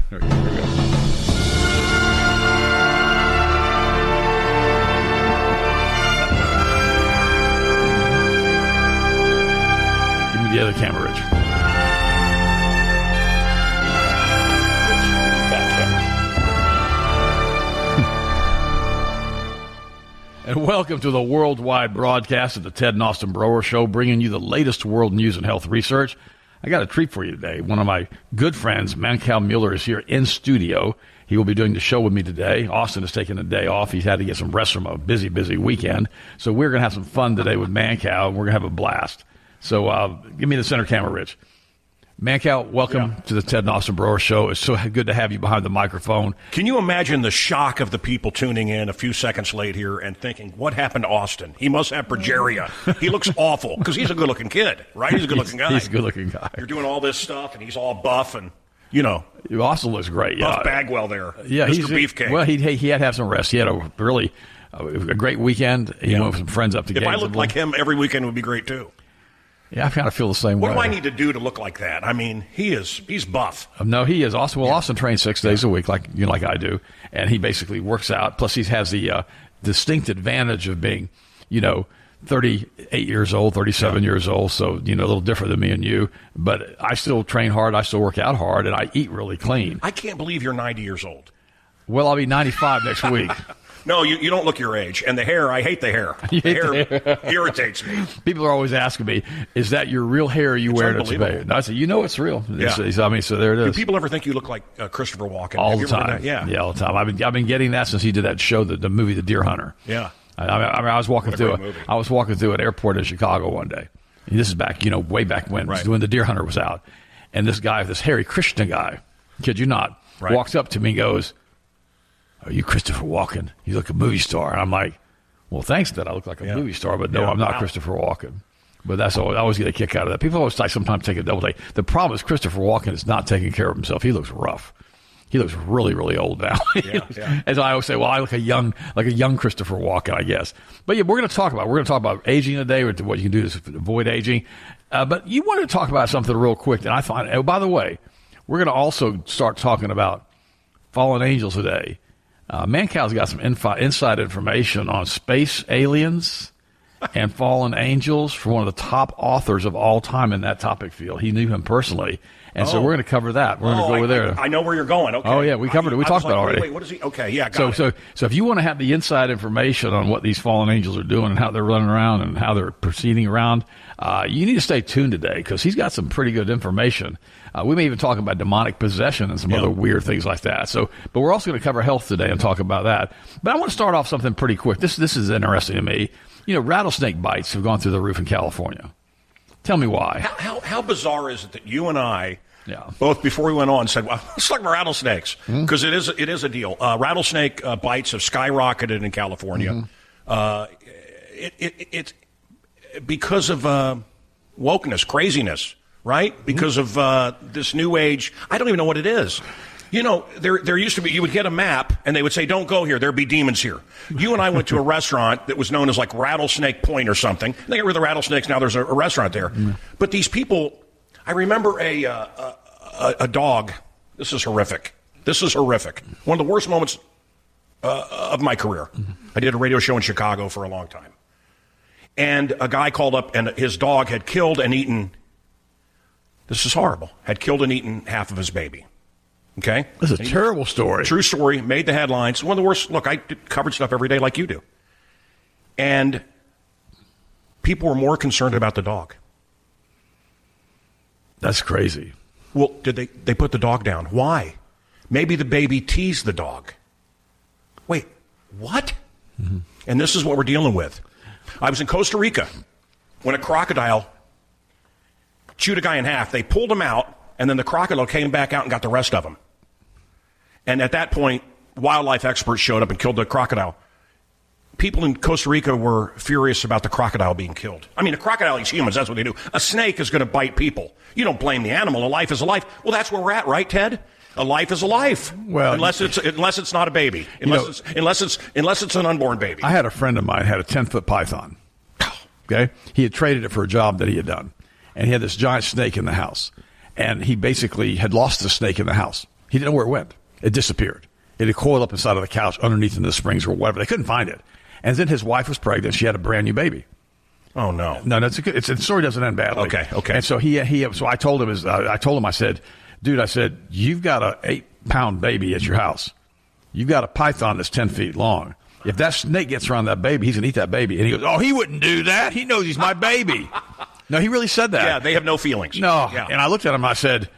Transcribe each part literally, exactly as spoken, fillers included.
There we go. There we go. Give me the other camera, Rich. And welcome to the worldwide broadcast of the Ted and Austin Broer Show, bringing you the latest world news and health research. I got a treat for you today. One of my good friends, Mancow Mueller, is here in studio. He will be doing the show with me today. Austin is taking a day off. He's had to get some rest from a busy, busy weekend. So we're going to have some fun today with Mancow, and we're going to have a blast. So uh, give me the center camera, Rich. Mancow, welcome yeah. to the Ted and Austin Broer Show. It's so good to have you behind the microphone. Can you imagine the shock of the people tuning in a few seconds late here and thinking, what happened to Austin? He must have progeria. He looks awful, because he's a good-looking kid, right? He's a good-looking guy. He's a good-looking guy. You're doing all this stuff, and he's all buff, and, you know. Austin looks great. Buff yeah. Bagwell there. Yeah, Mister Beefcake. Well, he, he had to have some rest. He had a really a great weekend. He yeah. went with some friends up to If Gainesville. I looked like him, every weekend would be great, too. Yeah, I kind of feel the same what way. What do I need to do to look like that? I mean, he is, he's buff. No, he is. Austin, well, yeah. Austin trains six days a week like you know, like I do, and he basically works out. Plus, he has the uh, distinct advantage of being, you know, thirty-eight years old, thirty-seven yeah. years old, so, you know, a little different than me and you. But I still train hard, I still work out hard, and I eat really clean. I can't believe you're ninety years old. Well, I'll be ninety-five next week. No, you, you don't look your age. And the hair, I hate the hair. The hair, the hair irritates me. People are always asking me, is that your real hair you it's wear it today? And I say, you know it's real. Yeah. It's, I mean, so there it is. Do people ever think you look like uh, Christopher Walken? All Have the you ever time. Yeah. yeah, all the time. I've been, I've been getting that since he did that show, the, the movie, The Deer Hunter. Yeah. I, I mean, I was walking what a through great a, movie. I was walking through an airport in Chicago one day. And this is back, you know, way back when, right. when The Deer Hunter was out. And this guy, this Hare Krishna guy, kid you not, right. walks up to me and goes, "Are you Christopher Walken? You look a movie star." And I'm like, well, thanks that I look like a yeah. movie star, but no, yeah. I'm not wow. Christopher Walken. But that's always, I always get a kick out of that. People always like sometimes take a double take. The problem is Christopher Walken is not taking care of himself. He looks rough. He looks really, really old now. Yeah, yeah. As I always say, well, I look a young, like a young Christopher Walken, I guess. But yeah, we're going to talk about we're going to talk about aging today, or what you can do to avoid aging. Uh, but you wanted to talk about something real quick that I find. Oh, by the way, we're going to also start talking about fallen angels today. Uh, Mancow's got some infi- inside information on space aliens and fallen angels from one of the top authors of all time in that topic field. He knew him personally. And oh. so we're going to cover that. We're oh, going to go I, over there. I, I know where you're going. Okay. Oh, yeah, we covered I, it. We I talked like, about it already. Wait, wait, what is he? Okay, yeah, got so, it. So, so if you want to have the inside information on what these fallen angels are doing and how they're running around and how they're proceeding around, uh, you need to stay tuned today because he's got some pretty good information. Uh, we may even talk about demonic possession and some yeah. other weird things like that. So, but we're also going to cover health today and talk about that. But I want to start off something pretty quick. This this is interesting to me. You know, rattlesnake bites have gone through the roof in California. Tell me why. How, how, how bizarre is it that you and I, yeah. both before we went on, said, well, let's talk about rattlesnakes, because mm-hmm. it is it is a deal. Uh, rattlesnake uh, bites have skyrocketed in California. Mm-hmm. Uh, it, it, it, it, because of uh, wokeness, craziness, right? Mm-hmm. Because of uh, this new age. I don't even know what it is. You know, there there used to be, you would get a map, and they would say, don't go here, there'd be demons here. You and I went to a restaurant that was known as like Rattlesnake Point or something. They got rid of the rattlesnakes, now there's a, a restaurant there. Mm. But these people, I remember a, uh, a, a dog, this is horrific. This is horrific. One of the worst moments uh, of my career. Mm-hmm. I did a radio show in Chicago for a long time. And a guy called up, and his dog had killed and eaten, this is horrible, had killed and eaten half of his baby. Okay? This is a terrible story. True story. Made the headlines. One of the worst. Look, I did covered stuff every day like you do. And people were more concerned about the dog. That's crazy. Well, did they, they put the dog down? Why? Maybe the baby teased the dog. Wait, what? Mm-hmm. And this is what we're dealing with. I was in Costa Rica when a crocodile chewed a guy in half. They pulled him out, and then the crocodile came back out and got the rest of him. And at that point, wildlife experts showed up and killed the crocodile. People in Costa Rica were furious about the crocodile being killed. I mean, a crocodile eats humans. That's what they do. A snake is going to bite people. You don't blame the animal. A life is a life. Well, that's where we're at, right, Ted? A life is a life. Well, unless it's unless it's not a baby. Unless you know, it's unless it's unless it's an unborn baby. I had a friend of mine had a ten-foot python. Okay, he had traded it for a job that he had done, and he had this giant snake in the house. And he basically had lost the snake in the house. He didn't know where it went. It disappeared. It had coiled up inside of the couch underneath in the springs or whatever. They couldn't find it. And then his wife was pregnant. She had a brand new baby. Oh no! No, that's a good. It's, the story doesn't end badly. Okay, okay. And so he he. So I told him, uh, I told him, I said, dude, I said, you've got a eight pound baby at your house. You've got a python that's ten feet long. If that snake gets around that baby, he's gonna eat that baby. And he goes, oh, he wouldn't do that. He knows he's my baby. No, he really said that. Yeah, they have no feelings. No. Yeah. And I looked at him. I said,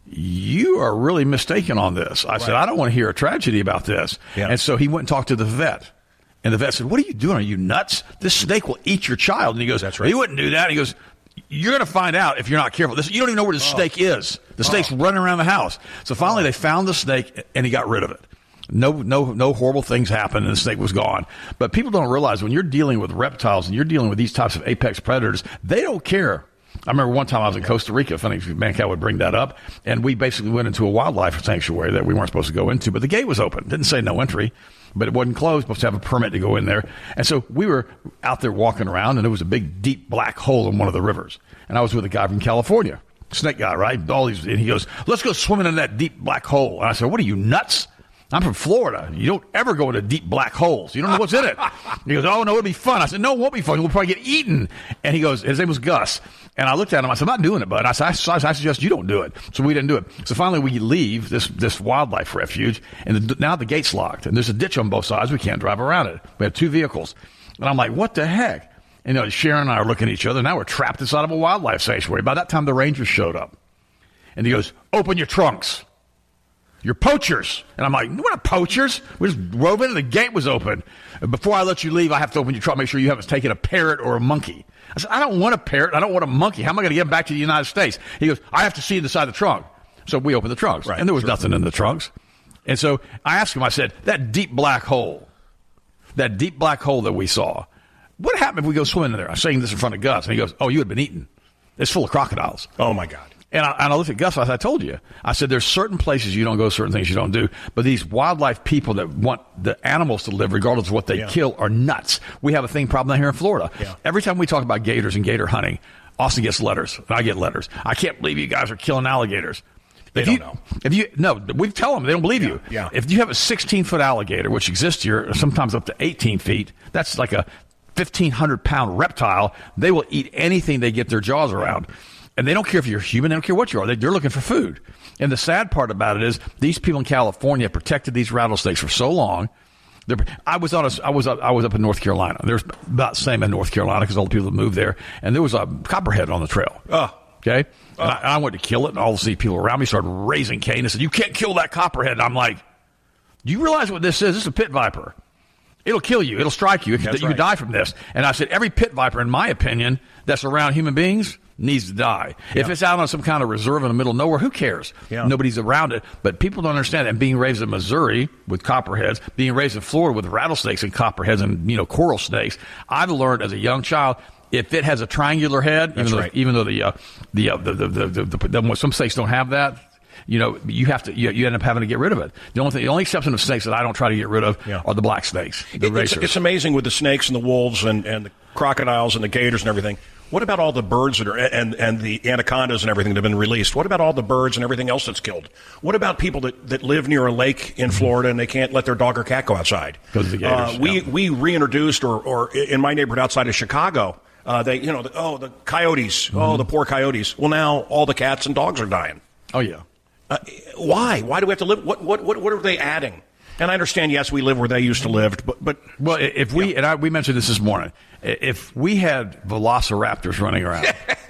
you are really mistaken on this. I right. said, I don't want to hear a tragedy about this. Yeah. And so he went and talked to the vet. And the vet said, what are you doing? Are you nuts? This snake will eat your child. And he goes, that's right. He wouldn't do that. And he goes, you're going to find out if you're not careful. This, you don't even know where the oh. snake is. The snake's oh. running around the house. So finally they found the snake and he got rid of it. No, no, no horrible things happened and the snake was gone. But people don't realize when you're dealing with reptiles and you're dealing with these types of apex predators, they don't care. I remember one time I was in Costa Rica, funny Mancow would bring that up, and we basically went into a wildlife sanctuary that we weren't supposed to go into, but the gate was open. Didn't say no entry, but it wasn't closed. Supposed to have a permit to go in there. And so we were out there walking around, and there was a big, deep black hole in one of the rivers. And I was with a guy from California, snake guy, right? All these, and he goes, let's go swimming in that deep black hole. And I said, what are you, nuts? I'm from Florida. You don't ever go into deep black holes. You don't know what's in it. He goes, oh, no, it'll be fun. I said, no, it won't be fun. We'll probably get eaten. And he goes, his name was Gus. And I looked at him. I said, I'm not doing it, bud. I said, I, I suggest you don't do it. So we didn't do it. So finally we leave this, this wildlife refuge, and the, now the gate's locked. And there's a ditch on both sides. We can't drive around it. We have two vehicles. And I'm like, what the heck? And, you know, Sharon and I are looking at each other. Now we're trapped inside of a wildlife sanctuary. By that time, the rangers showed up. And he goes, open your trunks. You're poachers. And I'm like, we're not poachers. We just drove in and the gate was open. And before I let you leave, I have to open your trunk, make sure you haven't taken a parrot or a monkey. I said, I don't want a parrot. I don't want a monkey. How am I going to get back to the United States? He goes, I have to see inside the trunk. So we opened the trunks. Right, and there was sure. nothing in the trunks. And so I asked him, I said, that deep black hole, that deep black hole that we saw, what happened if we go swimming in there? I'm saying this in front of Gus. And he goes, oh, you had been eaten. It's full of crocodiles. Oh, my God. And I, and I looked at Gus, as I told you. I said, there's certain places you don't go, certain things you don't do. But these wildlife people that want the animals to live, regardless of what they yeah. kill, are nuts. We have a thing problem down here in Florida. Yeah. Every time we talk about gators and gator hunting, Austin gets letters, and I get letters. I can't believe you guys are killing alligators. They if don't you, know. If you, no, we tell them, they don't believe yeah, you. Yeah. If you have a sixteen-foot alligator, which exists here, sometimes up to eighteen feet, that's like a fifteen hundred pound reptile. They will eat anything they get their jaws around. And they don't care if you're human. They don't care what you are. They, they're looking for food. And the sad part about it is these people in California have protected these rattlesnakes for so long. They're, I was on a, I was up, I was up in North Carolina. There's about the same in North Carolina because all the people have moved there. And there was a copperhead on the trail. Oh. Okay? Oh. And I, and I went to kill it, and all of a sudden people around me started raising Cain and said, you can't kill that copperhead. And I'm like, do you realize what this is? This is a pit viper. It'll kill you. It'll strike you. It, you right. can die from this. And I said, every pit viper, in my opinion, that's around human beings needs to die. Yeah. If it's out on some kind of reserve in the middle of nowhere, who cares? Yeah. Nobody's around it. But people don't understand that. And being raised in Missouri with copperheads, being raised in Florida with rattlesnakes and copperheads and, you know, coral snakes, I've learned as a young child, if it has a triangular head, That's even right. though, even though the, uh, the, uh, the, the, the, the, the, the, some snakes don't have that, you know, you have to, you, you end up having to get rid of it. The only thing, the only exception of snakes that I don't try to get rid of yeah. are the black snakes, the it, racers. It's, it's amazing with the snakes and the wolves and, and the crocodiles and the gators and everything. What about all the birds that are, and, and the anacondas and everything that have been released? What about all the birds and everything else that's killed? What about people that, that live near a lake in Florida and they can't let their dog or cat go outside? Because of the gators. Uh, we, yeah. we reintroduced, or, or in my neighborhood outside of Chicago, uh, they, you know, the, oh, the coyotes, mm-hmm. oh, the poor coyotes. Well, now all the cats and dogs are dying. Oh, yeah. Uh, why? Why do we have to live? What, what, what, what are they adding? And I understand, yes, we live where they used to live, but... but well, if we, yeah. and I, we mentioned this this morning, if we had velociraptors running around...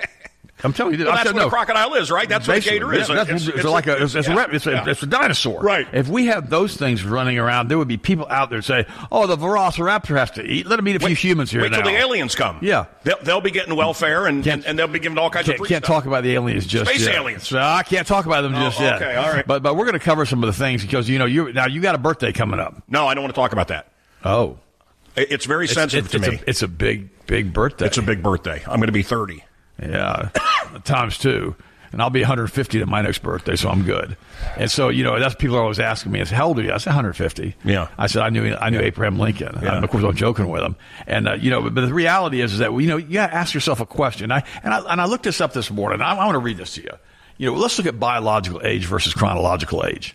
I'm telling you, well, I that's said, what no. a crocodile is, right? That's Basically, what a gator is. Yeah, that's, it's, it's, it's like a, a, it's, it's, yeah. a, rep, it's, a, yeah. it's a dinosaur. Right. If we had those things running around, there would be people out there say, oh, the velociraptor has to eat. Let him eat a few wait, humans here wait now. Wait till the aliens come. Yeah. They'll, they'll be getting welfare, and, and, and they'll be given all kinds can't, of free Can't stuff. talk about the aliens just Space yet. aliens. So I can't talk about them oh, just okay, yet. Okay, all right. But, but we're going to cover some of the things because, you know, you now you got a birthday coming up. No, I don't want to talk about that. Oh. It's very sensitive it's, it's, to it's me. A, it's a big, big birthday. It's a big birthday. I'm going to be thirty. Yeah, times two. And I'll be one hundred fifty to my next birthday, so I'm good. And so, you know, that's people are always asking me, I said, how old are you? I said, one hundred fifty. Yeah. I said, I knew I knew yeah. Abraham Lincoln. Yeah. Um, of course, I'm joking with him. And, uh, you know, but, but the reality is, is that, you know, you got to ask yourself a question. I, and, I, and I looked this up this morning. I, I want to read this to you. You know, let's look at biological age versus chronological age.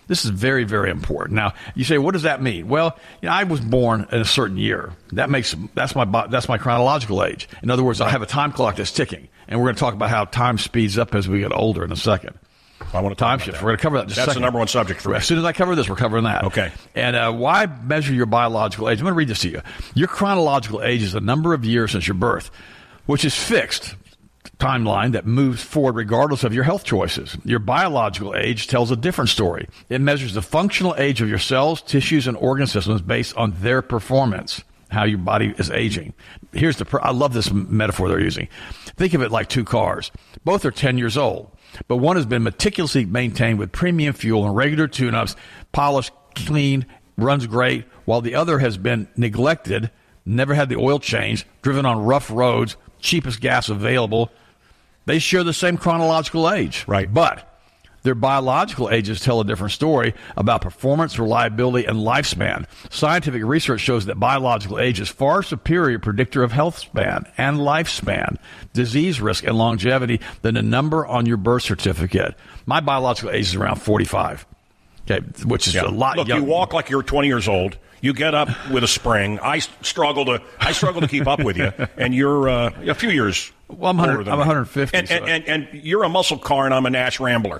This is very, very important. Now, you say, what does that mean? Well, you know, I was born in a certain year. That makes that's my that's my chronological age. In other words, I have a time clock that's ticking, and we're going to talk about how time speeds up as we get older in a second. I want to time shift. We're going to cover that. In just that's a second. The number one subject for me. As soon as I cover this, we're covering that. Okay. And uh, why measure your biological age? I'm going to read this to you. Your chronological age is the number of years since your birth, which is fixed timeline that moves forward regardless of your health choices. Your biological age tells a different story. It measures the functional age of your cells, tissues, and organ systems based on their performance, how your body is aging. Here's the, I love this metaphor they're using. Think of it like two cars. Both are ten years old, but one has been meticulously maintained with premium fuel and regular tune-ups, polished, clean, runs great, while the other has been neglected, never had the oil changed, driven on rough roads, cheapest gas available. They share the same chronological age. Right. But their biological ages tell a different story about performance, reliability, and lifespan. Scientific research shows that biological age is far superior predictor of health span and lifespan, disease risk, and longevity than the number on your birth certificate. My biological age is around forty-five, okay, which is yeah. a lot Look, young. You walk like you're twenty years old. You get up with a spring. I struggle to I struggle to keep up with you, and you're uh, a few years. Well, I'm, one hundred, I'm one hundred fifty. And, so. and, and, and you're a muscle car, and I'm a Nash Rambler.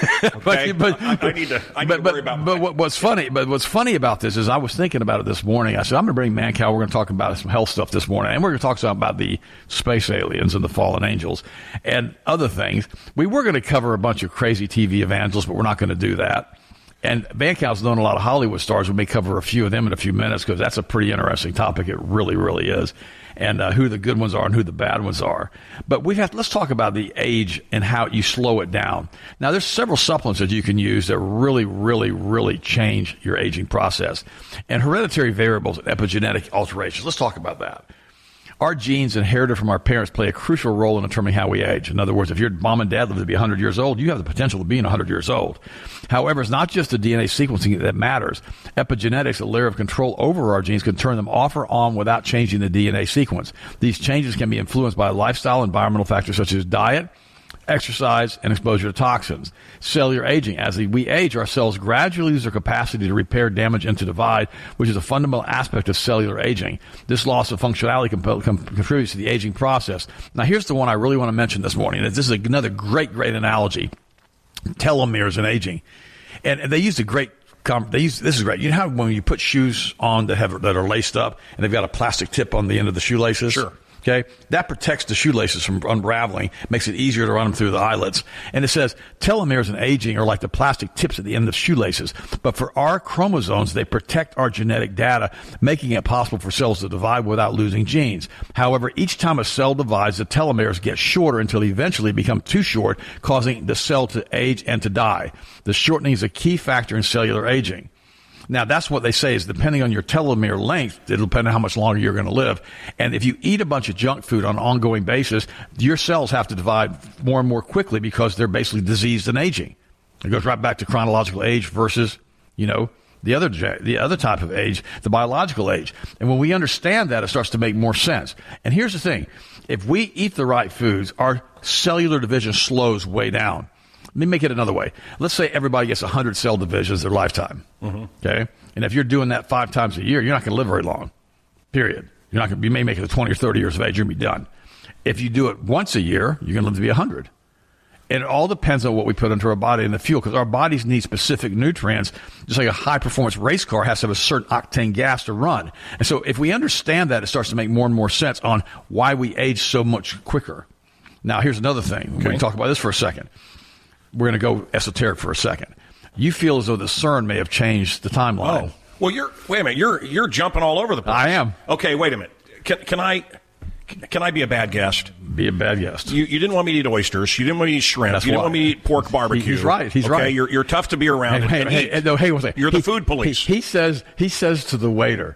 Okay? but, but, I, I need to, I need but, to but, worry about But what, what's funny But what's funny about this is I was thinking about it this morning. I said, I'm going to bring Mancow. We're going to talk about some health stuff this morning, and we're going to talk about the space aliens and the fallen angels and other things. We were going to cover a bunch of crazy T V evangelists, but we're not going to do that. And Bancow's known a lot of Hollywood stars. We may cover a few of them in a few minutes because that's a pretty interesting topic. It really, really is. And uh, who the good ones are and who the bad ones are. But we have let's talk about the age and how you slow it down. Now, there's several supplements that you can use that really, really, really change your aging process. And hereditary variables and epigenetic alterations. Let's talk about that. Our genes inherited from our parents play a crucial role in determining how we age. In other words, if your mom and dad live to be one hundred years old, you have the potential of being one hundred years old. However, it's not just the D N A sequencing that matters. Epigenetics, a layer of control over our genes, can turn them off or on without changing the D N A sequence. These changes can be influenced by lifestyle, environmental factors such as diet, exercise, and exposure to toxins. Cellular aging. As we age, our cells gradually lose their capacity to repair damage and to divide, which is a fundamental aspect of cellular aging. This loss of functionality comp- com- contributes to the aging process. Now, here's the one I really want to mention this morning. This is another great, great analogy. Telomeres and aging. And they use a great They use, this is great. You know how when you put shoes on that have that are laced up and they've got a plastic tip on the end of the shoelaces? Sure. Okay, that protects the shoelaces from unraveling, makes it easier to run them through the eyelets. And it says telomeres and aging are like the plastic tips at the end of shoelaces. But for our chromosomes, they protect our genetic data, making it possible for cells to divide without losing genes. However, each time a cell divides, the telomeres get shorter until they eventually become too short, causing the cell to age and to die. The shortening is a key factor in cellular aging. Now, that's what they say is depending on your telomere length, it'll depend on how much longer you're going to live. And if you eat a bunch of junk food on an ongoing basis, your cells have to divide more and more quickly because they're basically diseased and aging. It goes right back to chronological age versus, you know, the other the other type of age, the biological age. And when we understand that, it starts to make more sense. And here's the thing. If we eat the right foods, our cellular division slows way down. Let me make it another way. Let's say everybody gets one hundred cell divisions their lifetime. Mm-hmm. Okay? And if you're doing that five times a year, you're not going to live very long. Period. You're not going to, you may make it to twenty or thirty years of age, you're going to be done. If you do it once a year, you're going to live to be one hundred. And it all depends on what we put into our body and the fuel, because our bodies need specific nutrients, just like a high-performance race car has to have a certain octane gas to run. And so if we understand that, it starts to make more and more sense on why we age so much quicker. Now, here's another thing. Okay. We can talk about this for a second. We're going to go esoteric for a second. You feel as though the CERN may have changed the timeline. Oh, well, you're wait a minute. You're you're jumping all over the place. I am. Okay, wait a minute. Can, can I can I be a bad guest? Be a bad guest. You you didn't want me to eat oysters. You didn't want me to eat shrimp. That's you didn't why. want me to eat pork barbecue. He's right. He's okay? right. You're you're tough to be around. Hey, and hey, hey, no, hey, one second. You're the he, food police. He, he says he says to the waiter,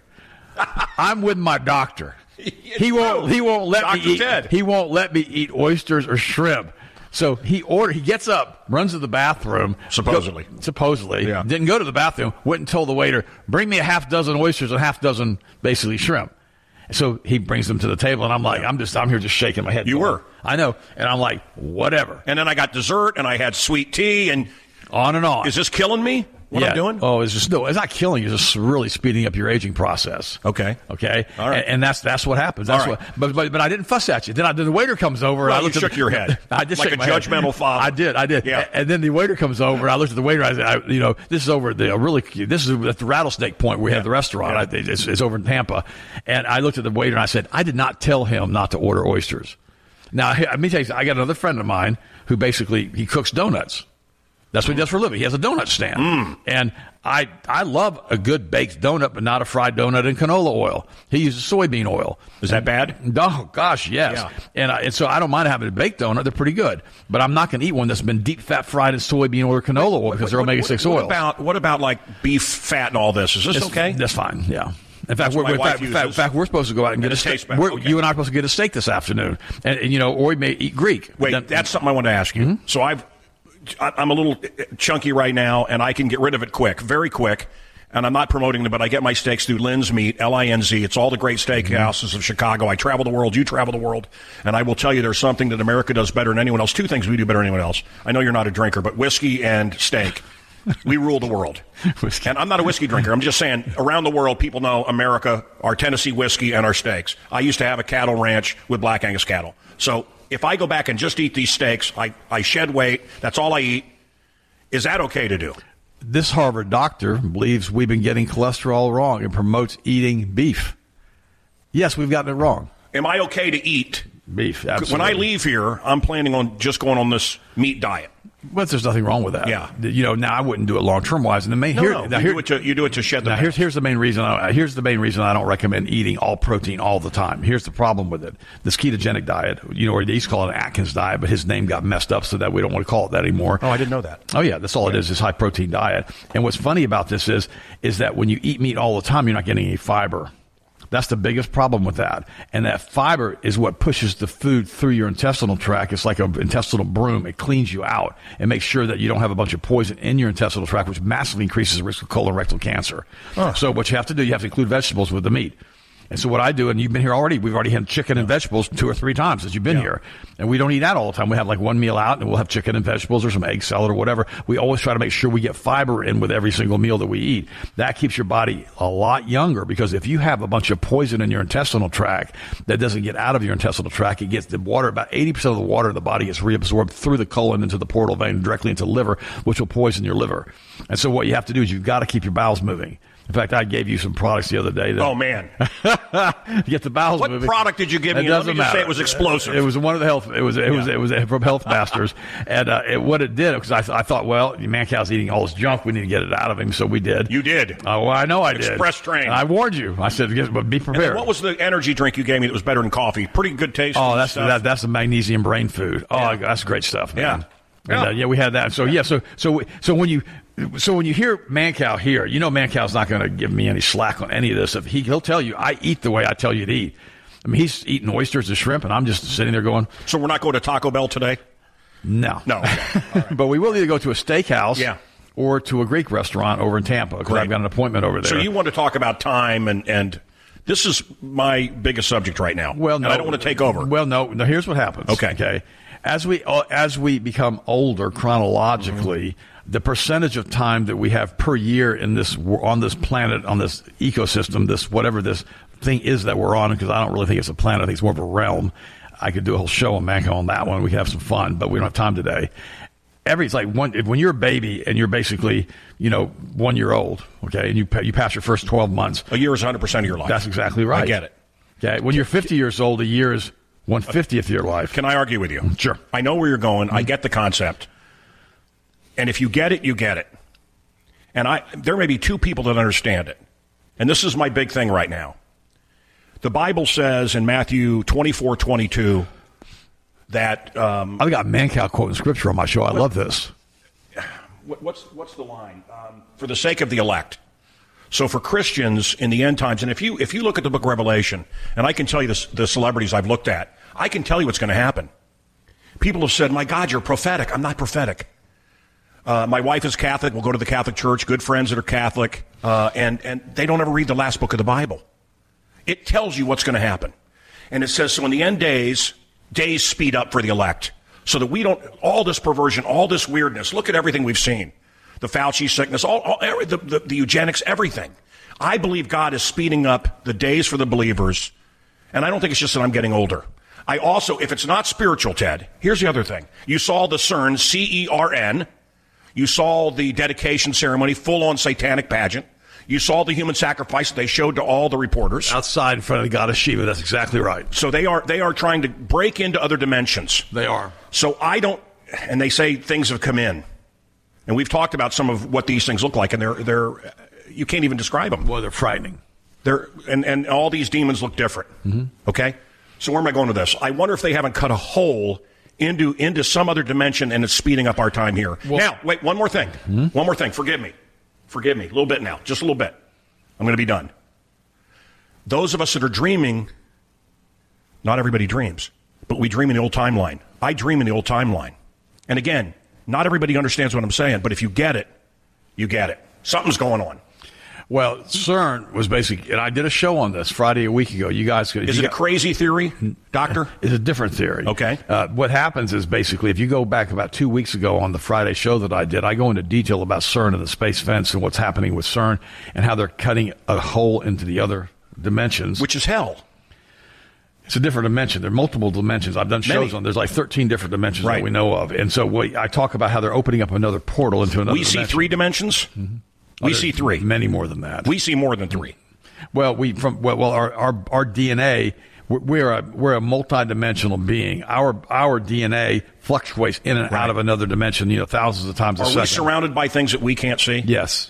"I'm with my doctor. He won't he won't let Doctor me eat. Ted. He won't let me eat oysters or shrimp." So he order. He gets up, runs to the bathroom. Supposedly. Go, supposedly. Yeah. Didn't go to the bathroom. Went and told the waiter, bring me a half dozen oysters and a half dozen, basically, shrimp. So he brings them to the table, and I'm like, I'm just, I'm here just shaking my head. You going, were. I know. And I'm like, whatever. And then I got dessert, and I had sweet tea, and on and on. Is this killing me? what yeah. I'm doing? Oh, it's just no, it's not killing you. It's just really speeding up your aging process. Okay. Okay. All right. And, and that's that's what happens. That's All right. what. But, but but I didn't fuss at you. Then, I, then the waiter comes over. Well, and I you looked shook at the, your head. I did like shake a my judgmental head. father. I did. I did. Yeah. And then the waiter comes over. And I looked at the waiter. I said, I, you know, this is over at the really. This is at the Rattlesnake Point where we yeah. have the restaurant. Yeah. I, it's, it's over in Tampa. And I looked at the waiter and I said, I did not tell him not to order oysters. Now, let me tell you, I got another friend of mine who basically he cooks donuts. That's what he does for a living. He has a donut stand. Mm. And I I love a good baked donut, but not a fried donut in canola oil. He uses soybean oil. Is that bad? Oh, gosh, yes. Yeah. And, I, and so I don't mind having a baked donut. They're pretty good. But I'm not going to eat one that's been deep fat fried in soybean oil or canola oil because they're omega six what, oils. What about, what about like beef fat and all this? Is this It's- okay? That's fine, yeah. In fact, That's we're, what my in, wife fact, in, fact, in uses. fact, we're supposed to go out and get And a it steak. tastes better. We're- Okay. You and I are supposed to get a steak this afternoon. And, and you know, or we may eat Greek. Wait, Then- that's something I want to ask you. Mm-hmm. So I've, I- I'm a little chunky right now, and I can get rid of it quick, very quick. And I'm not promoting them, but I get my steaks through Lynn's Meat, L I N Z. It's all the great steakhouses Mm-hmm. of Chicago. I travel the world. You travel the world. And I will tell you there's something that America does better than anyone else. Two things we do better than anyone else. I know you're not a drinker, but whiskey and steak. We rule the world. Whiskey. And I'm not a whiskey drinker. I'm just saying, around the world, people know America, our Tennessee whiskey, and our steaks. I used to have a cattle ranch with Black Angus cattle. So if I go back and just eat these steaks, I, I shed weight. That's all I eat. Is that okay to do? This Harvard doctor believes we've been getting cholesterol wrong and promotes eating beef. Yes, we've gotten it wrong. Am I okay to eat? Beef, absolutely. When I leave here, I'm planning on just going on this meat diet. But there's nothing wrong with that. Yeah. You know, now I wouldn't do it long term wise. And the main No, here, no, now you, here, do it to, you do it to shed the now fat. here's here's the main reason. I, here's the main reason I don't recommend eating all protein all the time. Here's the problem with it: this ketogenic diet. You know, or they used to call it an Atkins diet, but his name got messed up so that we don't want to call it that anymore. Oh, I didn't know that. Oh yeah, that's all it is. Is high protein diet. And what's funny about this is is that when you eat meat all the time, you're not getting any fiber. That's the biggest problem with that. And that fiber is what pushes the food through your intestinal tract. It's like an intestinal broom. It cleans you out and makes sure that you don't have a bunch of poison in your intestinal tract, which massively increases the risk of colorectal cancer. Oh. So what you have to do, you have to include vegetables with the meat. And so what I do, and you've been here already, we've already had chicken and vegetables two or three times since you've been Yeah. here. And we don't eat that all the time. We have like one meal out and we'll have chicken and vegetables or some egg salad or whatever. We always try to make sure we get fiber in with every single meal that we eat. That keeps your body a lot younger because if you have a bunch of poison in your intestinal tract that doesn't get out of your intestinal tract, it gets the water, about eighty percent of the water in the body gets reabsorbed through the colon into the portal vein directly into the liver, which will poison your liver. And so what you have to do is you've got to keep your bowels moving. In fact, I gave you some products the other day. That, Oh, man. get the bowels What moving. product did you give It me? Let doesn't me just say matter. it was explosive. It was one of the health. It was it was Yeah. it was from Health Masters, and uh, it, what it did because I, th- I thought, well, Mancow's eating all this junk. We need to get it out of him, so we did. You did. Oh, well, I know I did. Express train. And I warned you. I said, "Yes, but be And prepared. what was the energy drink you gave me that was better than coffee? Pretty good taste. Oh, and that's stuff. that, that's the magnesium brain food. Oh, Yeah. that's great stuff, man. Yeah. And, Yeah. uh, yeah, we had that. So yeah, so so so when you so when you hear Mancow here, you know Mancow's not going to give me any slack on any of this. If he he'll tell you, I eat the way I tell you to eat. I mean, he's eating oysters and shrimp, and I'm just sitting there going, So we're not going to Taco Bell today? no, No. Okay. All right. But we will either go to a steakhouse, Yeah. or to a Greek restaurant over in Tampa because Great. I've got an appointment over there. So you want to talk about time and and this is my biggest subject right now. Well, and no, I don't want to take over. Well, no. No. Here's what happens. Okay. Okay. As we uh, as we become older chronologically, mm-hmm. the percentage of time that we have per year in this on this planet, on this ecosystem, this whatever this thing is that we're on, because I don't really think it's a planet. I think it's more of a realm. I could do a whole show on Manco on that one. We could have some fun, but we don't have time today. Every it's like one, when you're a baby and you're basically, you know, one year old, okay, and you you pass your first twelve months. A year is one hundred percent of your life. That's exactly right. I get it. Okay, when you're fifty years old, a year is one fiftieth of your life. Can I argue with you? Sure. I know where you're going. I get the concept. And if you get it, you get it. And I there may be two people that understand it. And this is my big thing right now. The Bible says in Matthew twenty-four twenty-two that um, I've got Mancow quoting scripture on my show. I love this. what, what's what's the line? Um, for the sake of the elect. So for Christians in the end times, and if you if you look at the book of Revelation, and I can tell you the, the celebrities I've looked at, I can tell you what's going to happen. People have said, my God, you're prophetic. I'm not prophetic. Uh, my wife is Catholic. We'll go to the Catholic Church. Good friends that are Catholic. Uh, and, and they don't ever read the last book of the Bible. It tells you what's going to happen. And it says, so in the end days, days speed up for the elect. So that we don't, all this perversion, all this weirdness, look at everything we've seen. the Fauci sickness, all, all every, the, the, the eugenics, everything. I believe God is speeding up the days for the believers, and I don't think it's just that I'm getting older. I also, if it's not spiritual, Ted, here's the other thing. You saw the CERN, C E R N. You saw the dedication ceremony, full-on satanic pageant. You saw the human sacrifice they showed to all the reporters. Outside in front of the goddess Shiva, that's exactly right. So they are they are trying to break into other dimensions. They are. So I don't, and they say things have come in. And we've talked about some of what these things look like, and they're, they're you can't even describe them. Well, they're frightening. They're, and, and all these demons look different. Mm-hmm. Okay? So where am I going with this? I wonder if they haven't cut a hole into into some other dimension, and it's speeding up our time here. Well, now, wait, one more thing. Mm-hmm. One more thing. Forgive me. Forgive me. A little bit now. Just a little bit. I'm going to be done. Those of us that are dreaming, not everybody dreams, but we dream in the old timeline. I dream in the old timeline. And again, not everybody understands what I'm saying, but if you get it, you get it. Something's going on. Well, CERN was basically, and I did a show on this Friday a week ago. You guys could. Is it got, a crazy theory, Doctor? It's a different theory. Okay. Uh, what happens is basically, if you go back about two weeks ago on the Friday show that I did, I go into detail about CERN and the space fence and what's happening with CERN and how they're cutting a hole into the other dimensions. Which is hell. It's a different dimension. There are multiple dimensions. I've done shows Many. on. There's like thirteen different dimensions right. that we know of. And so we, I talk about how they're opening up another portal into another we dimension. We see three dimensions? Mm-hmm. We oh, see three. Many more than that. We see more than three. Well, we from well, well our, our our D N A, we're, we're a we're a multidimensional being. Our our D N A fluctuates in and right. out of another dimension, you know, thousands of times a are second. Are we surrounded by things that we can't see? Yes.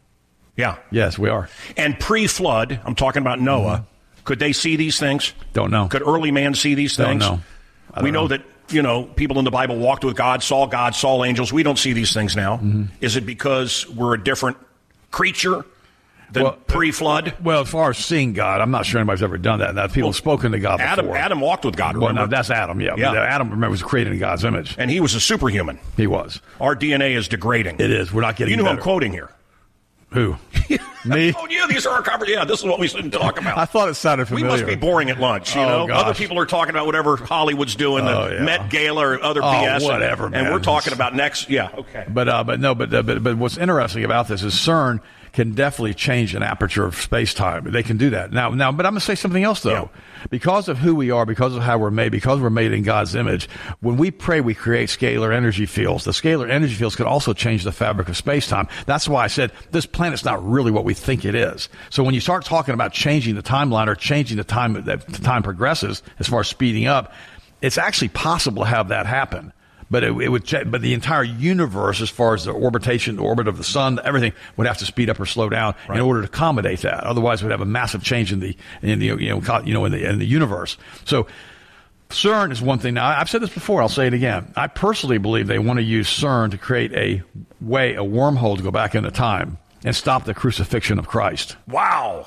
Yeah. Yes, we are. And pre-flood, I'm talking about Noah. Mm-hmm. Could they see these things? Don't know. Could early man see these things? Don't know. I don't we know, know that, you know, people in the Bible walked with God, saw God, saw angels. We don't see these things now. Mm-hmm. Is it because we're a different creature than well, pre-flood? Well, as far as seeing God, I'm not sure anybody's ever done that. That people well, have spoken to God Adam, before. Adam walked with God, remember? Well, no, that's Adam, yeah. yeah. Adam, remember, was created in God's image. And he was a superhuman. He was. Our D N A is degrading. It is. We're not getting You know better. who I'm quoting here. Who? Me? Oh, yeah, these are our conversations. Yeah, this is what we shouldn't talk about. I thought it sounded familiar. We must be boring at lunch, you oh, know? Gosh. Other people are talking about whatever Hollywood's doing, oh, the yeah. Met Gala or other oh, B S. whatever, and, man. and we're talking about next, yeah, okay. But, uh, but no, but, uh, but, but what's interesting about this is CERN can definitely change an aperture of space-time. They can do that. Now, now, but I'm going to say something else, though. Yeah. Because of who we are, because of how we're made, because we're made in God's image, when we pray, we create scalar energy fields. The scalar energy fields can also change the fabric of space-time. That's why I said this planet's not really what we think it is. So when you start talking about changing the timeline or changing the time that the time progresses as far as speeding up, it's actually possible to have that happen. But it, it would, but the entire universe, as far as the orbitation, the orbit of the sun, everything would have to speed up or slow down right. in order to accommodate that. Otherwise, we'd have a massive change in the, in the, you know, you know, in the, in the universe. So, CERN is one thing. Now, I've said this before. I'll say it again. I personally believe they want to use CERN to create a way, a wormhole to go back into time and stop the crucifixion of Christ. Wow.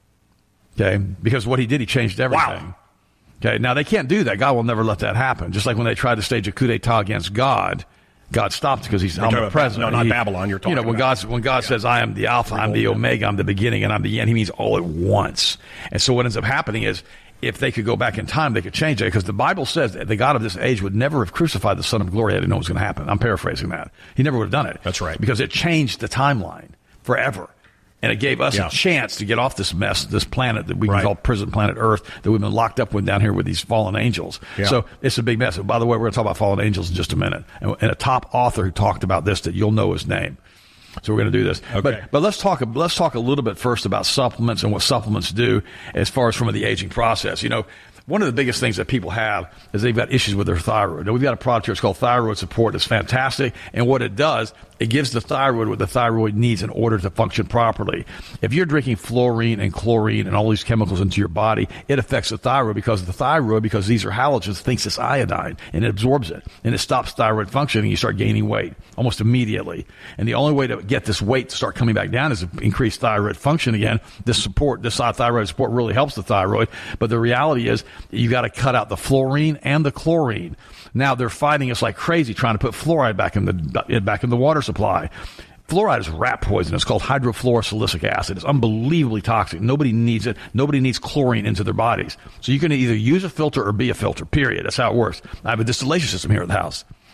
Okay, because what he did, he changed everything. Wow. Okay, now they can't do that. God will never let that happen. Just like when they tried to stage a coup d'etat against God, God stopped because he's omnipresent. No, not he, Babylon. You're talking. You know, when about. God when God yeah. says, "I am the Alpha, I'm the Omega, I'm the beginning, and I'm the end," He means all at once. And so what ends up happening is, if they could go back in time, they could change it, because the Bible says that the God of this age would never have crucified the Son of Glory had he known what was going to happen. I'm paraphrasing that. He never would have done it. That's right. Because it changed the timeline forever. And it gave us yeah. a chance to get off this mess, this planet that we right. can call prison planet Earth, that we've been locked up with down here with these fallen angels. Yeah. So it's a big mess. And by the way, we're going to talk about fallen angels in just a minute. And, and a top author who talked about this, that you'll know his name. So we're going to do this. Okay. But but let's talk let's talk a little bit first about supplements and what supplements do as far as from the aging process. You know, one of the biggest things that people have is they've got issues with their thyroid. Now, we've got a product here. It's called Thyroid Support. It's fantastic. And what it does, it gives the thyroid what the thyroid needs in order to function properly. If you're drinking fluorine and chlorine and all these chemicals into your body, it affects the thyroid, because the thyroid, because these are halogens, thinks it's iodine, and it absorbs it. And it stops thyroid functioning. You start gaining weight almost immediately. And the only way to get this weight to start coming back down is to increase thyroid function again. This support, this thyroid support really helps the thyroid. But the reality is, you got to cut out the fluorine and the chlorine. Now they're fighting us like crazy trying to put fluoride back in the back in the water supply. Fluoride is rat poison. It's called hydrofluorosilicic acid. It's unbelievably toxic. Nobody needs it. Nobody needs chlorine into their bodies. So you can either use a filter or be a filter, period. That's how it works. I have a distillation system here at the house.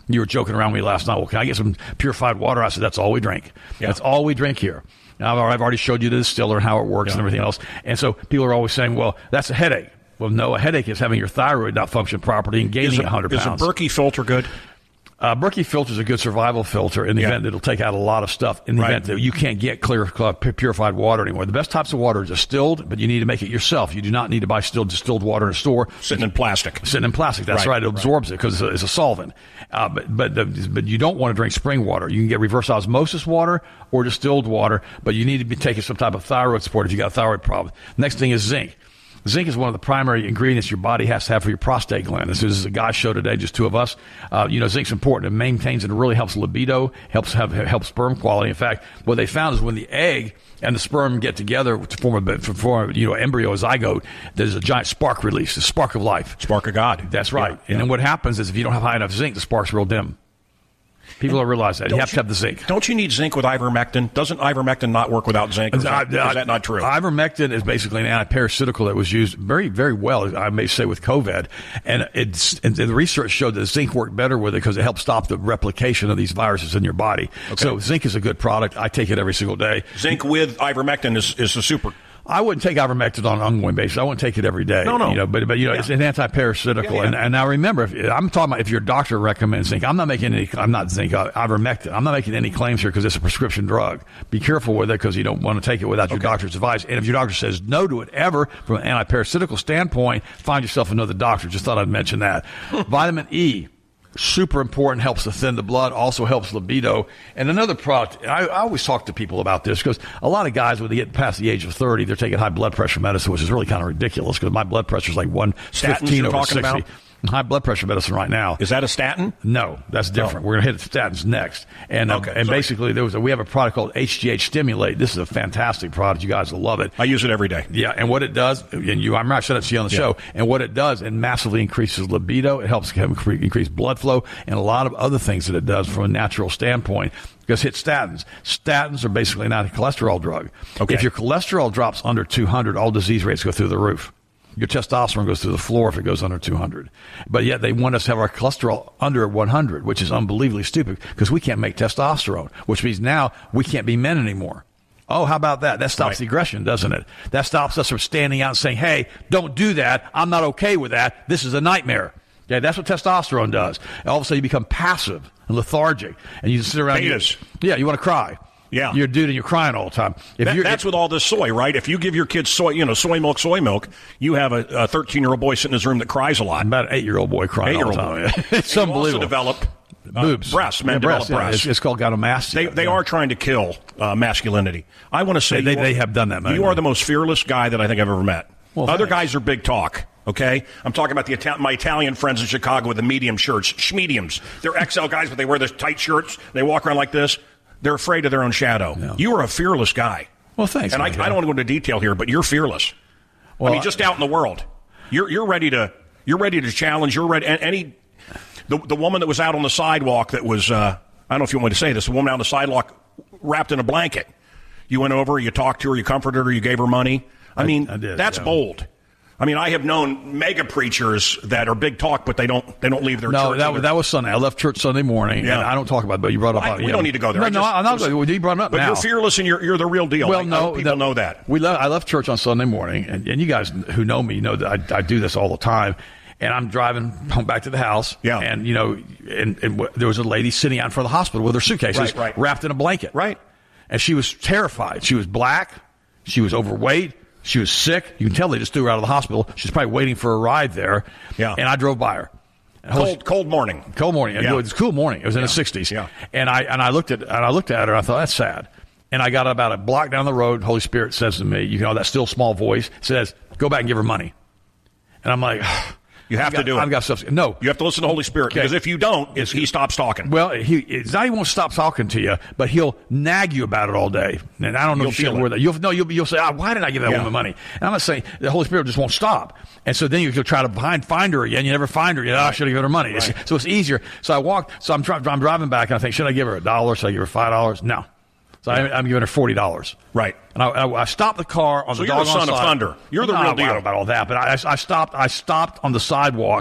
You were joking around with me last night. Well, can I get some purified water? I said, that's all we drink. Yeah. That's all we drink here. Now, I've already showed you the distiller and how it works yeah. and everything else. And so people are always saying, well, that's a headache. Well, no, a headache is having your thyroid not function properly and gaining one hundred pounds. Is a Berkey filter good? Uh, Berkey filter is a good survival filter in the yeah. event that it'll take out a lot of stuff in the right. event that you can't get clear, purified water anymore. The best types of water are distilled, but you need to make it yourself. You do not need to buy still distilled water in a store. Sitting in plastic. Sitting in plastic. That's right. right. It absorbs right. it because it's, it's a solvent. Uh, but but, the, but you don't want to drink spring water. You can get reverse osmosis water or distilled water, but you need to be taking some type of thyroid support if you got a thyroid problem. Next thing is zinc. Zinc is one of the primary ingredients your body has to have for your prostate gland. This is a guy's show today, just two of us. Uh, you know, zinc's important. It maintains and really helps libido, helps have helps sperm quality. In fact, what they found is when the egg and the sperm get together to form a, to form a you know, embryo, a zygote, there's a giant spark release, a spark of life. Spark of God. That's right. Yeah, and yeah. then what happens is if you don't have high enough zinc, the spark's real dim. People don't realize that. You have you, to have the zinc. Don't you need zinc with ivermectin? Doesn't ivermectin not work without zinc? Is, that, I, I, is that not true? Ivermectin is basically an antiparasitical that was used very, very well, I may say, with COVID. And, it's, and the research showed that zinc worked better with it because it helps stop the replication of these viruses in your body. Okay. So zinc is a good product. I take it every single day. Zinc with ivermectin is, is a super... I wouldn't take ivermectin on an ongoing basis. I wouldn't take it every day. No, no. You know, but, but you know, yeah. it's an antiparasitical. Yeah, yeah. And, and now remember, if, I'm talking about if your doctor recommends zinc. I'm not making any, I'm not zinc, uh, ivermectin. I'm not making any claims here because it's a prescription drug. Be careful with it because you don't want to take it without okay. your doctor's advice. And if your doctor says no to it ever from an antiparasitical standpoint, find yourself another doctor. Just thought I'd mention that. Vitamin E. Super important, helps to thin the blood, also helps libido. And another product, I, I always talk to people about this because a lot of guys, when they get past the age of thirty, they're taking high blood pressure medicine, which is really kind of ridiculous because my blood pressure is like one fifteen over sixty. About? High blood pressure medicine right now. Is that a statin? No, that's different. Oh. We're going to hit the statins next. And okay, um, and sorry. basically, there was a, we have a product called H G H Stimulate. This is a fantastic product. You guys will love it. I use it every day. Yeah, and what it does, and you, I'm not sure that's you on the yeah. show, and what it does, it massively increases libido. It helps increase blood flow and a lot of other things that it does from a natural standpoint. Because hit statins. Statins are basically not a cholesterol drug. Okay. If your cholesterol drops under two hundred, all disease rates go through the roof. Your testosterone goes through the floor if it goes under two hundred. But yet they want us to have our cholesterol under one hundred, which is unbelievably stupid because we can't make testosterone, which means now we can't be men anymore. Oh, how about that? That stops right. the aggression, doesn't it? That stops us from standing out and saying, hey, don't do that. I'm not okay with that. This is a nightmare. Okay, that's what testosterone does. And all of a sudden you become passive and lethargic. And you sit around. Betas. You, yeah, you want to cry. Yeah. You're a dude and you're crying all the time. If that, you're, that's if, with all this soy, right? If you give your kids soy, you know, soy milk, soy milk, you have a thirteen-year-old boy sitting in his room that cries a lot. About an eight-year-old boy crying all the time. Boy. It's and unbelievable. Also develop uh, boobs. Breasts. Men yeah, develop breasts. Yeah. breasts. It's, it's called gynecomastia. They, they yeah. are trying to kill uh, masculinity. I want to say they, they, are, they have done that, man. You are the most fearless guy that I think I've ever met. Well, Other thanks. guys are big talk. Okay, I'm talking about the Ita- my Italian friends in Chicago with the medium shirts, schmediums. They're X L guys, but they wear the tight shirts. They walk around like this. They're afraid of their own shadow. Yeah. You are a fearless guy. Well, thanks. And I, I don't want to go into detail here, but you're fearless. Well, I mean, just out in the world, you're you're ready to you're ready to challenge. You're ready. Any the the woman that was out on the sidewalk that was uh, I don't know if you want me to say this. The woman out on the sidewalk wrapped in a blanket. You went over, you talked to her, you comforted her, you gave her money. I, I mean, I did, that's yeah. bold. I mean, I have known mega preachers that are big talk, but they don't they don't leave their no, church. No, that, that was Sunday. I left church Sunday morning, yeah. and I don't talk about it, but you brought up. Well, I, we yeah. don't need to go there. No, just, no, I'm not. Was, you brought it up but now. You're fearless, and you're you're the real deal. Well, I, no, I people that, know that. We left, I left church on Sunday morning, and, and you guys who know me know that I, I do this all the time. And I'm driving home back to the house, yeah. and you know, and, and w- there was a lady sitting out in front of the hospital with her suitcases right, right. wrapped in a blanket, right, and she was terrified. She was black, she was overweight. She was sick. You can tell they just threw her out of the hospital. She's probably waiting for a ride there. Yeah. And I drove by her. Cold, cold morning. Cold morning. Yeah. It was a cool morning. It was in yeah. the sixties. Yeah. And I and I looked at and I looked at her. And I thought that's sad. And I got about a block down the road. Holy Spirit says to me, you know, that still small voice says, "Go back and give her money." And I'm like, you have got, to do it. I've got stuff. No, you have to listen to the Holy Spirit okay. because if you don't, it's, he stops talking. Well, he it's not he won't stop talking to you, but he'll nag you about it all day. And I don't know you'll if you know that. You'll no, you'll you'll say, oh, "Why did I give that yeah. woman money?" And I'm not saying the Holy Spirit just won't stop. And so then you go try to find find her again. You never find her. You know, right. I should have given her money. Right. It's, so it's easier. So I walked. So I'm, I'm driving back, and I think, should I give her a dollar? Should I give her five dollars? No. So I, I'm giving her forty dollars. Right. And I, I, I stopped the car on so the you're the doggone son side. of thunder. You're the no, real I deal. don't know about all that, but I, I stopped. I stopped on the sidewalk,